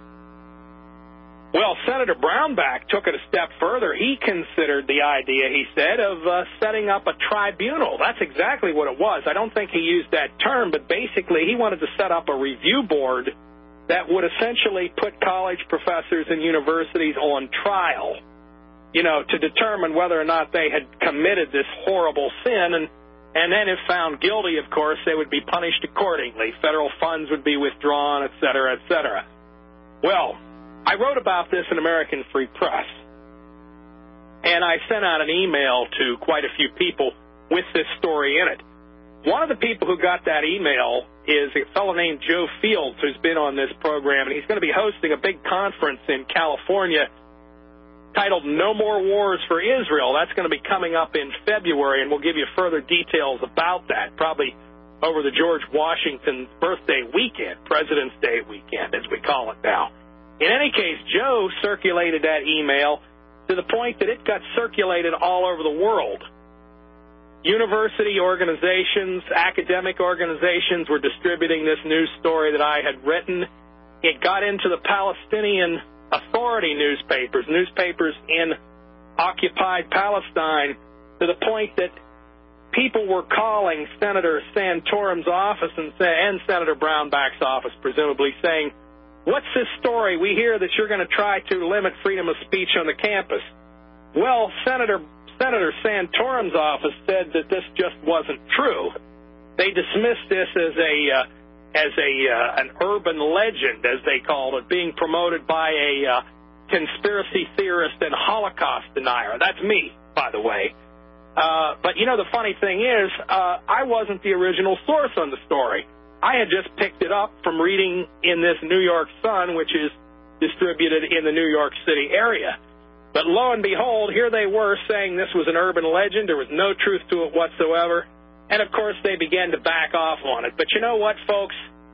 Speaker 1: Well, Senator Brownback took it a step further. He considered the idea, he said, of uh, setting up a tribunal. That's exactly what it was. I don't think he used that term, but basically he wanted to set up a review board that would essentially put college professors and universities on trial, you know, to determine whether or not they had committed this horrible sin. And, and then if found guilty, of course, they would be punished accordingly. Federal funds would be withdrawn, et cetera, et cetera. Well, I wrote about this in American Free Press, and I sent out an email to quite a few people with this story in it. One of the people who got that email is a fellow named Joe Fields, who's been on this program, and he's going to be hosting a big conference in California titled No More Wars for Israel. That's going to be coming up in February, and we'll give you further details about that, probably over the George Washington birthday weekend, President's Day weekend, as we call it now. In any case, Joe circulated that email to the point that it got circulated all over the world. University organizations, academic organizations were distributing this news story that I had written. It got into the Palestinian Authority newspapers, newspapers in occupied Palestine, to the point that people were calling Senator Santorum's office and, and Senator Brownback's office, presumably, saying, "What's this story? We hear that you're going to try to limit freedom of speech on the campus." Well, Senator Senator Santorum's office said that this just wasn't true. They dismissed this as a uh, as a uh, an urban legend, as they called it, being promoted by a uh, conspiracy theorist and Holocaust denier. That's me, by the way. Uh, but, you know, the funny thing is, uh, I wasn't the original source on the story. I had just picked it up from reading in this New York Sun, which is distributed in the New York City area. But lo and behold, here they were saying this was an urban legend. There was no truth to it whatsoever. And, of course, they began to back off on it. But you know what, folks?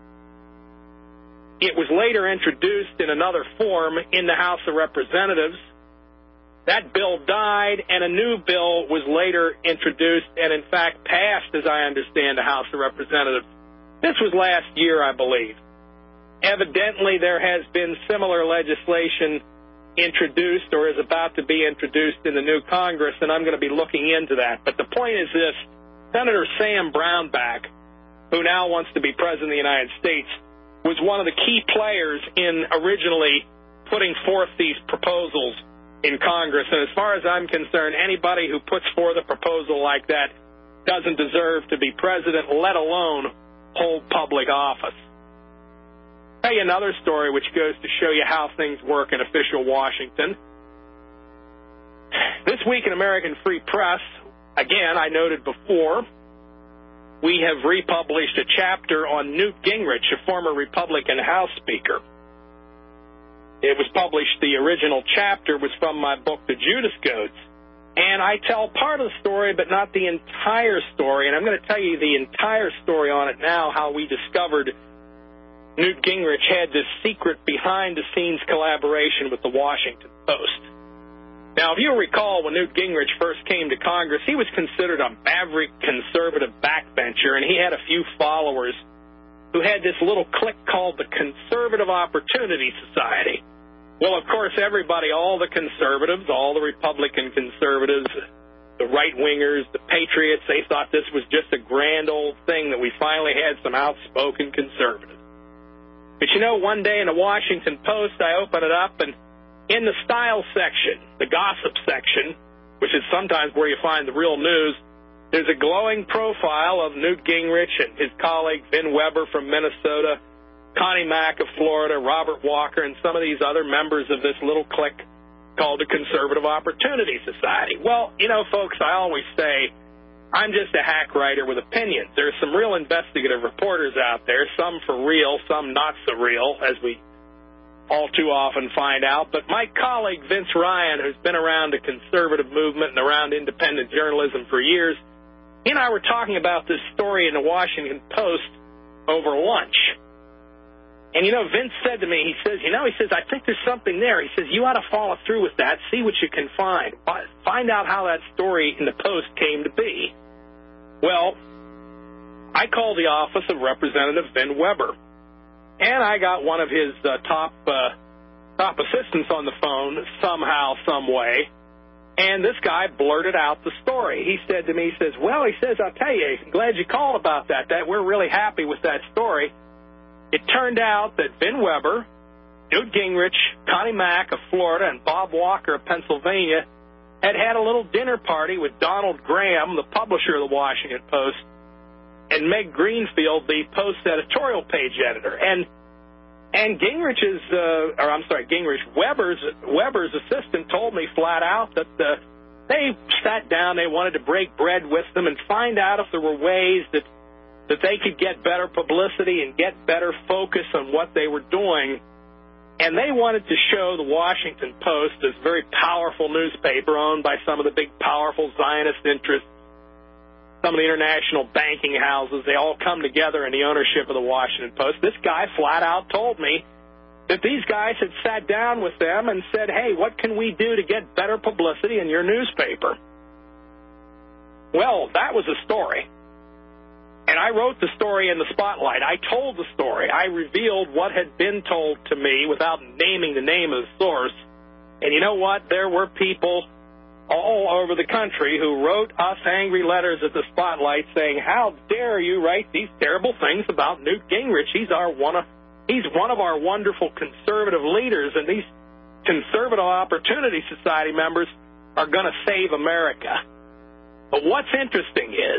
Speaker 1: It was later introduced in another form in the House of Representatives. That bill died, and a new bill was later introduced and, in fact, passed, as I understand, the House of Representatives. This was last year, I believe. Evidently, there has been similar legislation introduced or is about to be introduced in the new Congress, and I'm going to be looking into that. But the point is this: Senator Sam Brownback, who now wants to be President of the United States, was one of the key players in originally putting forth these proposals in Congress. And as far as I'm concerned, anybody who puts forth a proposal like that doesn't deserve to be president, let alone hold public office. I'll tell you another story which goes to show you how things work in official Washington. This week in American Free Press, again, I noted before, we have republished a chapter on Newt Gingrich, a former Republican House Speaker. It was published, the original chapter was from my book, The Judas Goats. And I tell part of the story, but not the entire story. And I'm going to tell you the entire story on it now, how we discovered Newt Gingrich had this secret behind-the-scenes collaboration with the Washington Post. Now, if you'll recall, when Newt Gingrich first came to Congress, he was considered a maverick conservative backbencher, and he had a few followers who had this little clique called the Conservative Opportunity Society. Well, of course, everybody, all the conservatives, all the Republican conservatives, the right-wingers, the patriots, they thought this was just a grand old thing that we finally had some outspoken conservatives. But, you know, one day in the Washington Post, I open it up, and in the style section, the gossip section, which is sometimes where you find the real news, there's a glowing profile of Newt Gingrich and his colleague Vin Weber from Minnesota, Connie Mack of Florida, Robert Walker, and some of these other members of this little clique called the Conservative Opportunity Society. Well, you know, folks, I always say I'm just a hack writer with opinions. There's some real investigative reporters out there, some for real, some not so real, as we all too often find out. But my colleague Vince Ryan, who's been around the conservative movement and around independent journalism for years, he and I were talking about this story in the Washington Post over lunch. And, you know, Vince said to me, he says, you know, he says, I think there's something there. He says, you ought to follow through with that, see what you can find. Find out how that story in the Post came to be. Well, I called the office of Representative Vin Weber, and I got one of his uh, top uh, top assistants on the phone somehow, some way, and this guy blurted out the story. He said to me, he says, well, he says, I'll tell you, I'm glad you called about that. That we're really happy with that story. It turned out that Vin Weber, Newt Gingrich, Connie Mack of Florida, and Bob Walker of Pennsylvania had had a little dinner party with Donald Graham, the publisher of the Washington Post, and Meg Greenfield, the Post editorial page editor. And and Gingrich's, uh, or I'm sorry, Gingrich, Weber's, Weber's assistant told me flat out that uh, they sat down, they wanted to break bread with them and find out if there were ways that that they could get better publicity and get better focus on what they were doing. And they wanted to show the Washington Post, this very powerful newspaper owned by some of the big, powerful Zionist interests, some of the international banking houses, they all come together in the ownership of the Washington Post. This guy flat out told me that these guys had sat down with them and said, hey, what can we do to get better publicity in your newspaper? Well, that was a story. And I wrote the story in the Spotlight. I told the story. I revealed what had been told to me without naming the name of the source. And you know what? There were people all over the country who wrote us angry letters at the Spotlight saying, how dare you write these terrible things about Newt Gingrich? He's our one of, he's one of our wonderful conservative leaders, and these Conservative Opportunity Society members are going to save America. But what's interesting is,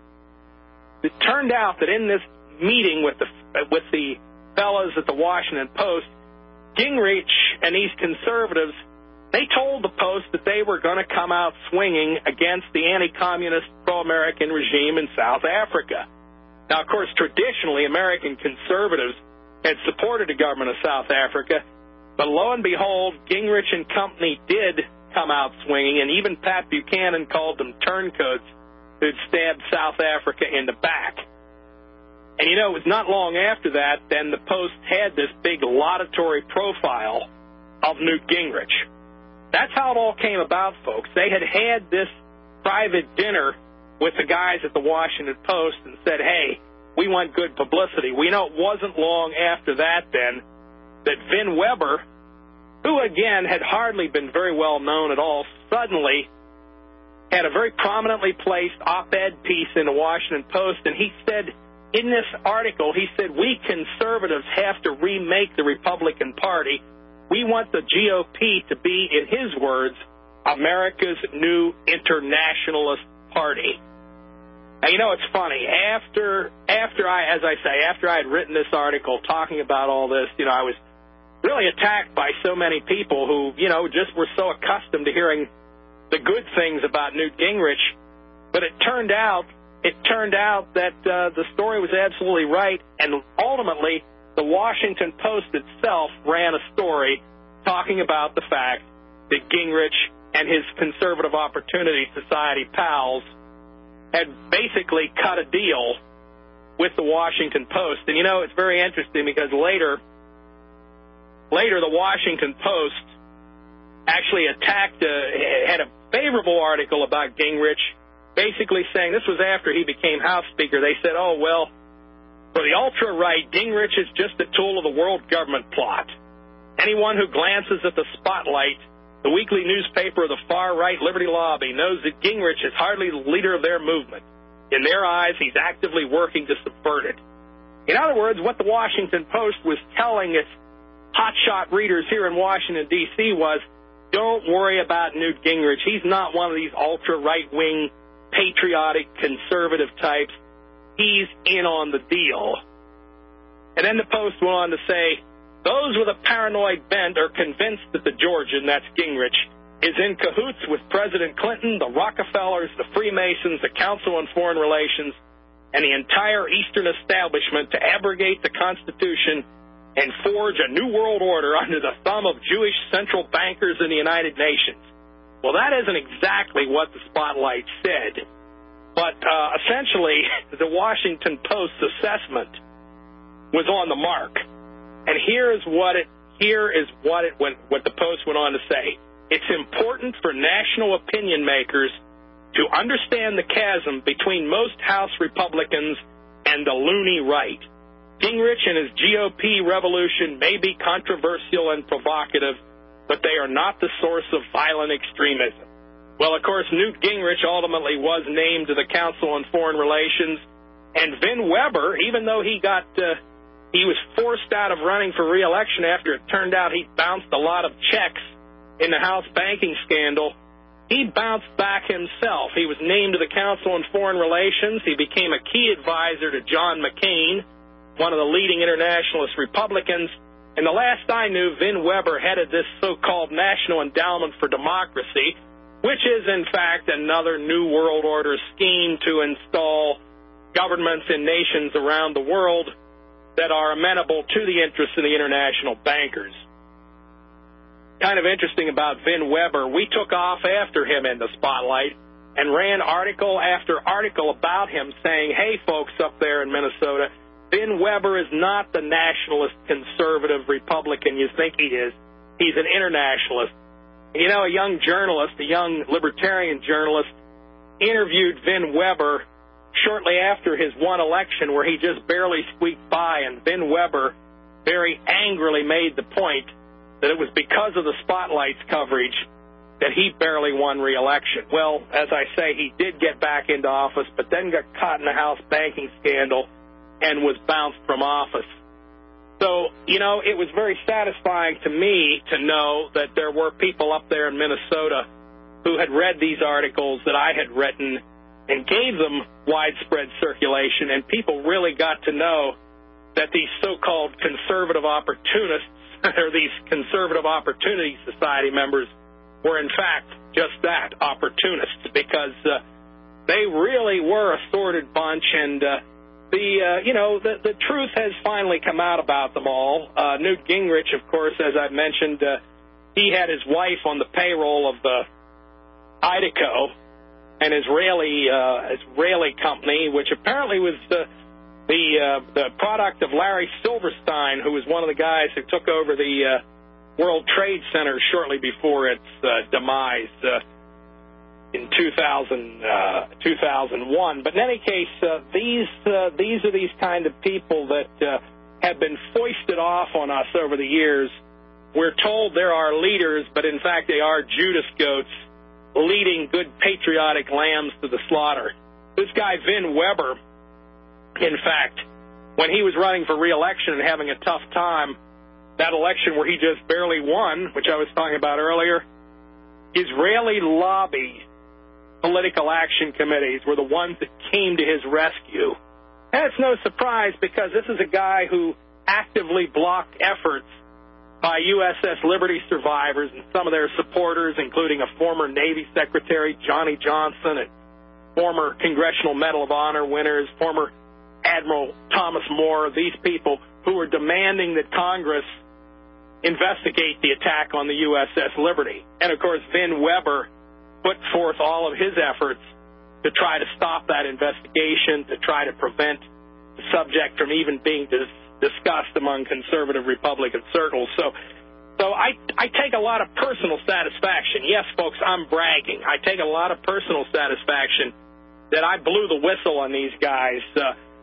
Speaker 1: it turned out that in this meeting with the with the fellows at the Washington Post, Gingrich and these conservatives, they told the Post that they were going to come out swinging against the anti-communist, pro-American regime in South Africa. Now, of course, traditionally, American conservatives had supported the government of South Africa, but lo and behold, Gingrich and company did come out swinging, and even Pat Buchanan called them turncoats who'd stabbed South Africa in the back. And, you know, it was not long after that, then the Post had this big laudatory profile of Newt Gingrich. That's how it all came about, folks. They had had this private dinner with the guys at the Washington Post and said, hey, we want good publicity. We know it wasn't long after that, then, that Vin Weber, who, again, had hardly been very well known at all, suddenly had a very prominently placed op-ed piece in the Washington Post, and he said in this article, he said, we conservatives have to remake the Republican Party. We want the G O P to be, in his words, America's new internationalist party. And, you know, it's funny. After, after I, as I say, after I had written this article talking about all this, you know, I was really attacked by so many people who, you know, just were so accustomed to hearing the good things about Newt Gingrich, but it turned out it turned out that uh, the story was absolutely right, and ultimately the Washington Post itself ran a story talking about the fact that Gingrich and his Conservative Opportunity Society pals had basically cut a deal with the Washington Post. And, you know, it's very interesting because later, later the Washington Post actually attacked, uh, had a favorable article about Gingrich, basically saying, this was after he became House Speaker, they said, oh, well, For the ultra-right, Gingrich is just a tool of the world government plot. Anyone who glances at the Spotlight, the weekly newspaper of the far-right Liberty Lobby, knows that Gingrich is hardly the leader of their movement. In their eyes, he's actively working to subvert it. In other words, what the Washington Post was telling its hotshot readers here in Washington, D C was, don't worry about Newt Gingrich. He's not one of these ultra-right-wing, patriotic, conservative types. He's in on the deal. And then the Post went on to say, those with a paranoid bent are convinced that the Georgian, that's Gingrich, is in cahoots with President Clinton, the Rockefellers, the Freemasons, the Council on Foreign Relations, and the entire Eastern establishment to abrogate the Constitution and forge a new world order under the thumb of Jewish central bankers in the United Nations. Well, that isn't exactly what the Spotlight said. But uh, essentially, the Washington Post's assessment was on the mark. And here is what it here is what it went, what the Post went on to say. It's important for national opinion makers to understand the chasm between most House Republicans and the loony right. Gingrich and his G O P revolution may be controversial and provocative, but they are not the source of violent extremism. Well, of course, Newt Gingrich ultimately was named to the Council on Foreign Relations, and Vin Weber, even though he got uh, he was forced out of running for re-election after it turned out he bounced a lot of checks in the House banking scandal, he bounced back himself. He was named to the Council on Foreign Relations. He became a key advisor to John McCain, one of the leading internationalist Republicans. And the last I knew, Vin Weber headed this so-called National Endowment for Democracy, which is, in fact, another New World Order scheme to install governments in nations around the world that are amenable to the interests of the international bankers. Kind of interesting about Vin Weber, we took off after him in the Spotlight and ran article after article about him saying, hey, folks up there in Minnesota, Vin Weber is not the nationalist, conservative Republican you think he is. He's an internationalist. You know, a young journalist, a young libertarian journalist, interviewed Vin Weber shortly after his one election where he just barely squeaked by, and Vin Weber very angrily made the point that it was because of the Spotlight's coverage that he barely won re-election. Well, as I say, he did get back into office, but then got caught in the House banking scandal and was bounced from office. So, you know, it was very satisfying to me to know that there were people up there in Minnesota who had read these articles that I had written and gave them widespread circulation, and people really got to know that these so-called conservative opportunists, or these conservative opportunity society members, were in fact just that, opportunists, because uh, they really were a sordid bunch, and uh, the uh, you know the the truth has finally come out about them all. Uh, Newt Gingrich, of course, as I mentioned, uh, he had his wife on the payroll of the Idaco, an Israeli uh, Israeli company, which apparently was the the uh, the product of Larry Silverstein, who was one of the guys who took over the uh, World Trade Center shortly before its uh, demise uh, in two thousand, uh, two thousand one. But in any case, uh, these uh, these are these kind of people that uh, have been foisted off on us over the years. We're told they're our leaders, but in fact they are Judas goats, leading good patriotic lambs to the slaughter. This guy, Vin Weber, in fact, when he was running for re-election and having a tough time, that election where he just barely won, which I was talking about earlier, Israeli lobby political action committees were the ones that came to his rescue. And it's no surprise, because this is a guy who actively blocked efforts by U S S Liberty survivors and some of their supporters, including a former Navy Secretary, Johnny Johnson, and former Congressional Medal of Honor winners, former Admiral Thomas Moore, these people who were demanding that Congress investigate the attack on the U S S Liberty. And, of course, Vin Weber put forth all of his efforts to try to stop that investigation, to try to prevent the subject from even being dis- discussed among conservative Republican circles. So so I, I take a lot of personal satisfaction. Yes, folks, I'm bragging. I take a lot of personal satisfaction that I blew the whistle on these guys uh,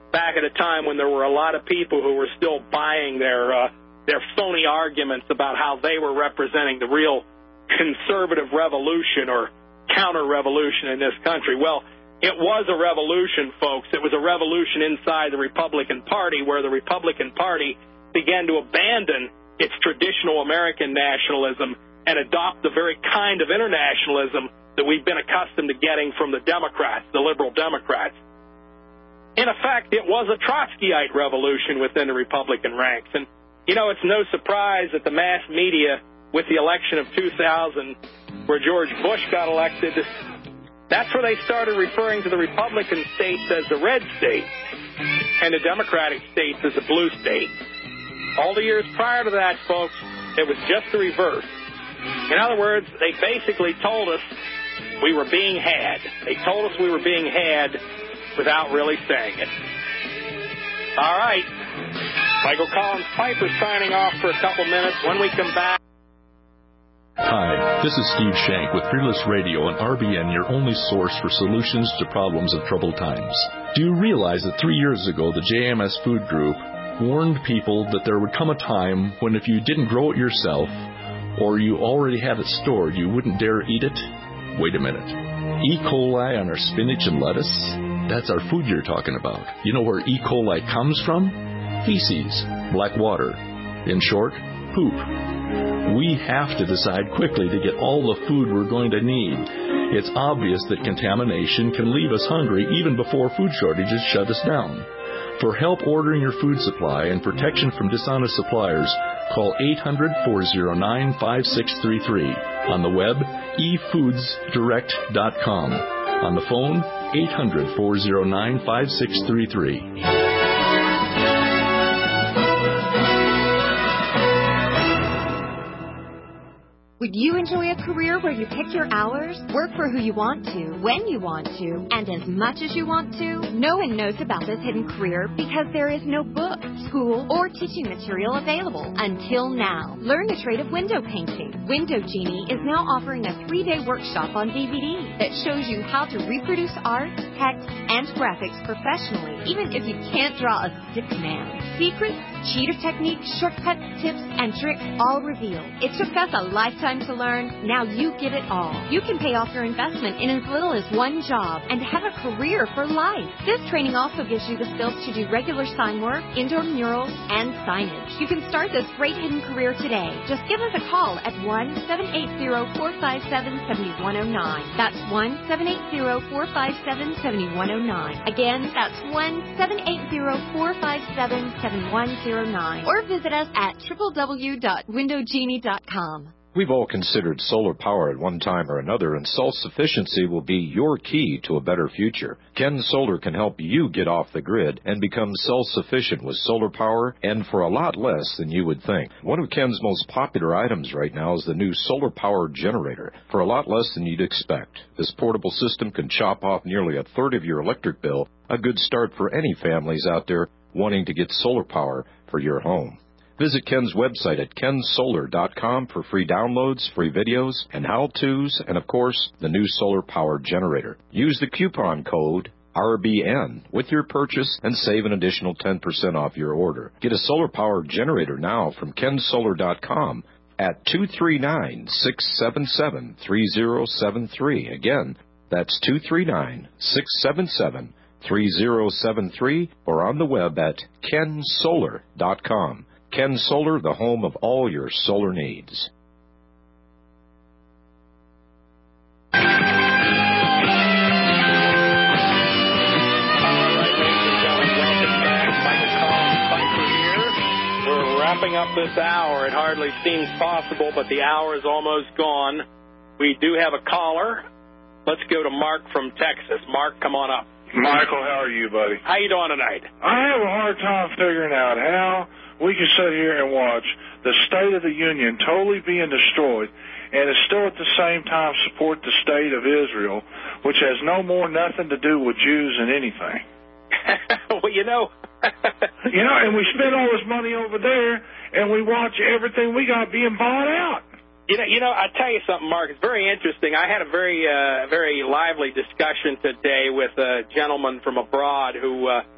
Speaker 1: back at a time when there were a lot of people who were still buying their uh, their phony arguments about how they were representing the real conservative revolution or counter-revolution in this country. Well, it was a revolution, folks. It was a revolution inside the Republican Party, where the Republican Party began to abandon its traditional American nationalism and adopt the very kind of internationalism that we've been accustomed to getting from the Democrats, the liberal Democrats. In effect, it was a Trotskyite revolution within the Republican ranks. And, you know, it's no surprise that the mass media, with the election of two thousand, where George Bush got elected, that's where they started referring to the Republican states as the red state and the Democratic states as the blue state. All the years prior to that, folks, it was just the reverse. In other words, they basically told us we were being had. They told us we were being had without really saying it. All right. Michael Collins Piper signing off for a couple minutes. When we come back.
Speaker 2: Hi, this is Steve Shank with Fearless Radio and R B N, your only source for solutions to problems of troubled times. Do you realize that three years ago the J M S Food Group warned people that there would come a time when if you didn't grow it yourself or you already had it stored, you wouldn't dare eat it? Wait a minute. E. coli on our spinach and lettuce? That's our food you're talking about. You know where E. coli comes from? Feces, black water. In short, poop. We have to decide quickly to get all the food we're going to need. It's obvious that contamination can leave us hungry even before food shortages shut us down. For help ordering your food supply and protection from dishonest suppliers, call eight hundred, four oh nine, five six three three. On the web, e foods direct dot com. On the phone, eight hundred, four oh nine, five six three three.
Speaker 6: Would you enjoy a career where you pick your hours, work for who you want to, when you want to, and as much as you want to? No one knows about this hidden career because there is no book, school, or teaching material available until now. Learn the trade of window painting. Window Genie is now offering a three-day workshop on D V D that shows you how to reproduce art, text, and graphics professionally, even if you can't draw a stick man. Secrets, cheater techniques, shortcuts, tips, and tricks all revealed. It took us a lifetime to learn. Now you get it all. You can pay off your investment in as little as one job and have a career for life. This training also gives you the skills to do regular sign work, indoor murals, and signage. You can start this great hidden career today. Just give us a call at one seven eight zero, four five seven, seven one zero nine. That's one seven eight zero, four five seven, seven one zero nine. Again, that's one seven eight zero, four five seven, seven one zero nine. Or visit us at w w w dot window genie dot com.
Speaker 3: We've all considered solar power at one time or another, and self-sufficiency will be your key to a better future. Ken Solar can help you get off the grid and become self-sufficient with solar power, and for a lot less than you would think. One of Ken's most popular items right now is the new solar power generator, for a lot less than you'd expect. This portable system can chop off nearly a third of your electric bill, a good start for any families out there wanting to get solar power for your home. Visit Ken's website at ken solar dot com for free downloads, free videos, and how-tos, and of course, the new solar power generator. Use the coupon code R B N with your purchase and save an additional ten percent off your order. Get a solar power generator now from ken solar dot com at two three nine, six seven seven, three zero seven three. Again, that's two three nine, six seven seven, three zero seven three, or on the web at ken solar dot com. Ken Solar, the home of all your solar needs.
Speaker 1: All right, ladies and gentlemen, welcome back. Michael Collins Piper here. We're wrapping up this hour. It hardly seems possible, but the hour is almost gone. We do have a caller. Let's go to Mark from Texas. Mark, come on up.
Speaker 16: Michael, how are you, buddy?
Speaker 1: How you doing tonight?
Speaker 16: I have a hard time figuring out how we can sit here and watch the State of the Union totally being destroyed and still at the same time support the State of Israel, which has no more nothing to do with Jews than anything.
Speaker 1: Well, you know.
Speaker 16: you know, and we spend all this money over there, and we watch everything we got being bought out.
Speaker 1: You know, you know, I tell you something, Mark. It's very interesting. I had a very, uh, very lively discussion today with a gentleman from abroad who uh,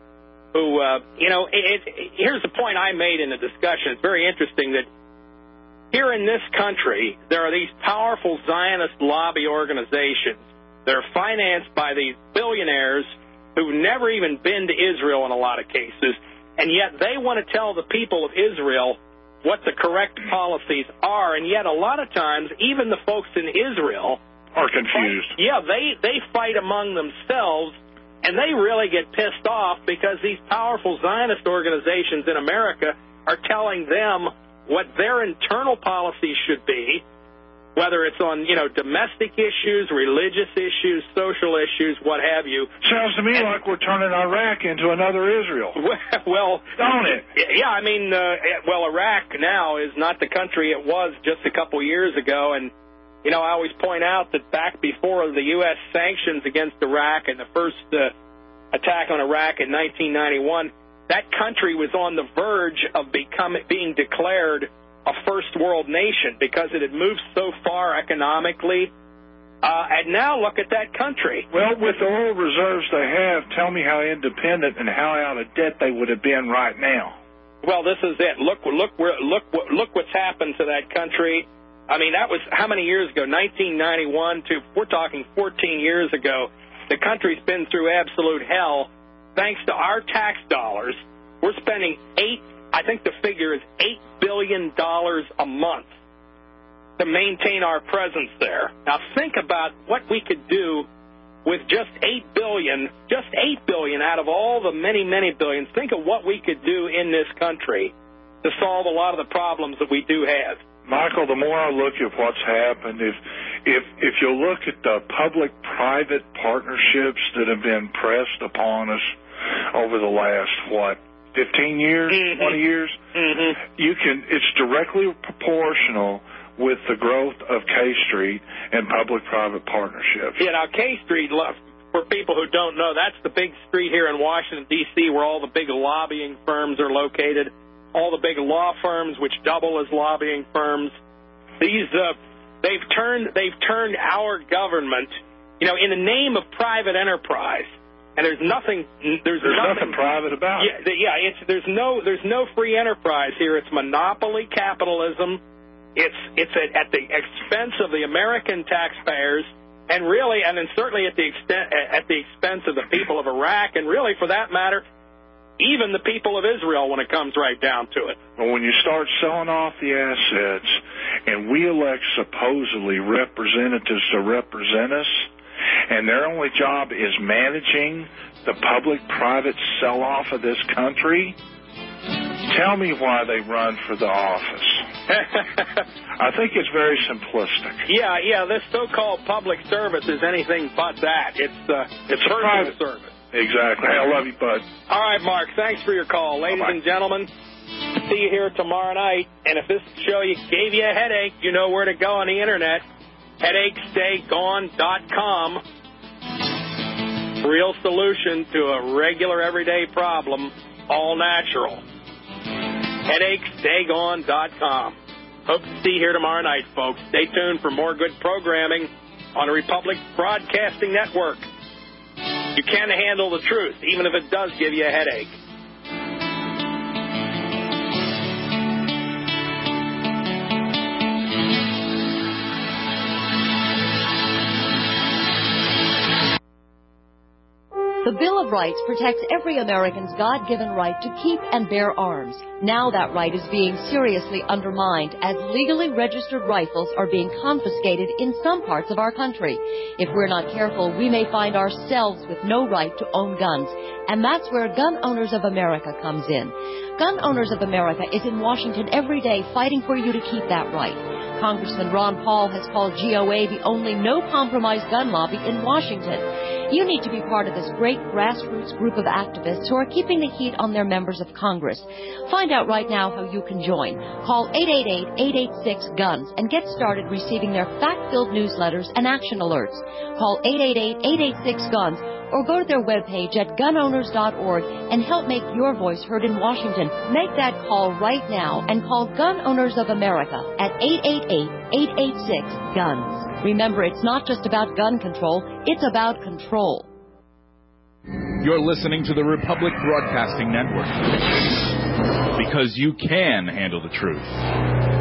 Speaker 1: who, uh, you know, it, it, here's the point I made in the discussion. It's very interesting that here in this country, there are these powerful Zionist lobby organizations that are financed by these billionaires who've never even been to Israel in a lot of cases, and yet they want to tell the people of Israel what the correct policies are, and yet a lot of times, even the folks in Israel
Speaker 16: are confused.
Speaker 1: Fight, yeah, they, they fight among themselves, and they really get pissed off because these powerful Zionist organizations in America are telling them what their internal policies should be, whether it's on, you know, domestic issues, religious issues, social issues, what have you.
Speaker 16: Sounds to me and, like we're turning Iraq into another Israel.
Speaker 1: Well,
Speaker 16: don't it?
Speaker 1: Yeah, I mean, uh, well, Iraq now is not the country it was just a couple years ago, and, you know, I always point out that back before the U S sanctions against Iraq and the first uh, attack on Iraq in nineteen ninety-one, that country was on the verge of becoming being declared a first world nation because it had moved so far economically. Uh, and now look at that country.
Speaker 16: Well, with the oil reserves they have, tell me how independent and how out of debt they would have been right now.
Speaker 1: Well, this is it. Look, look, where, look, look what's happened to that country. I mean, that was how many years ago? nineteen ninety-one to, we're talking fourteen years ago. The country's been through absolute hell. Thanks to our tax dollars, we're spending eight, I think the figure is eight billion dollars a month to maintain our presence there. Now think about what we could do with just eight billion dollars, just eight billion dollars out of all the many, many billions. Think of what we could do in this country to solve a lot of the problems that we do have.
Speaker 16: Michael, the more I look at what's happened, if if if you look at the public-private partnerships that have been pressed upon us over the last, what, fifteen years, mm-hmm. twenty years,
Speaker 1: mm-hmm.
Speaker 16: you can. It's directly proportional with the growth of K Street and public-private partnerships.
Speaker 1: Yeah, now K Street, for people who don't know, that's the big street here in Washington, D C, where all the big lobbying firms are located. All the big law firms, which double as lobbying firms, these uh, they've turned they've turned our government, you know, in the name of private enterprise. And there's nothing there's,
Speaker 16: there's
Speaker 1: nothing,
Speaker 16: nothing private about
Speaker 1: yeah,
Speaker 16: it.
Speaker 1: Yeah, it's there's no there's no free enterprise here. It's monopoly capitalism. It's it's at, at the expense of the American taxpayers, and really, and then certainly at the extent at the expense of the people of Iraq, and really, for that matter, even the people of Israel when it comes right down to it.
Speaker 16: Well, when you start selling off the assets and we elect supposedly representatives to represent us, and their only job is managing the public-private sell-off of this country, tell me why they run for the office. I think it's very simplistic.
Speaker 1: Yeah, yeah, this so-called public service is anything but that. It's, uh, it's personal
Speaker 16: private
Speaker 1: service.
Speaker 16: Exactly. Hey, I love you, bud.
Speaker 1: All right, Mark. Thanks for your call. Ladies
Speaker 16: Bye-bye.
Speaker 1: and gentlemen, see you here tomorrow night. And if this show you gave you a headache, you know where to go on the Internet. headache stay gone dot com. Real solution to a regular everyday problem, all natural. headache stay gone dot com. Hope to see you here tomorrow night, folks. Stay tuned for more good programming on the Republic Broadcasting Network. You can't handle the truth, even if it does give you a headache.
Speaker 17: The Bill of Rights protects every American's God-given right to keep and bear arms. Now that right is being seriously undermined as legally registered rifles are being confiscated in some parts of our country. If we're not careful, we may find ourselves with no right to own guns. And that's where Gun Owners of America comes in. Gun Owners of America is in Washington every day fighting for you to keep that right. Congressman Ron Paul has called G O A the only no-compromise gun lobby in Washington. You need to be part of this great grassroots group of activists who are keeping the heat on their members of Congress. Find out right now how you can join. Call eight eight eight, eight eight six, GUNS and get started receiving their fact-filled newsletters and action alerts. Call eight eight eight, eight eight six, GUNS or go to their webpage at gun owners dot org and help make your voice heard in Washington. Make that call right now and call Gun Owners of America at eight eight eight, eight eight six, GUNS. Remember, it's not just about gun control, it's about control.
Speaker 13: You're listening to the Republic Broadcasting Network. Because you can handle the truth.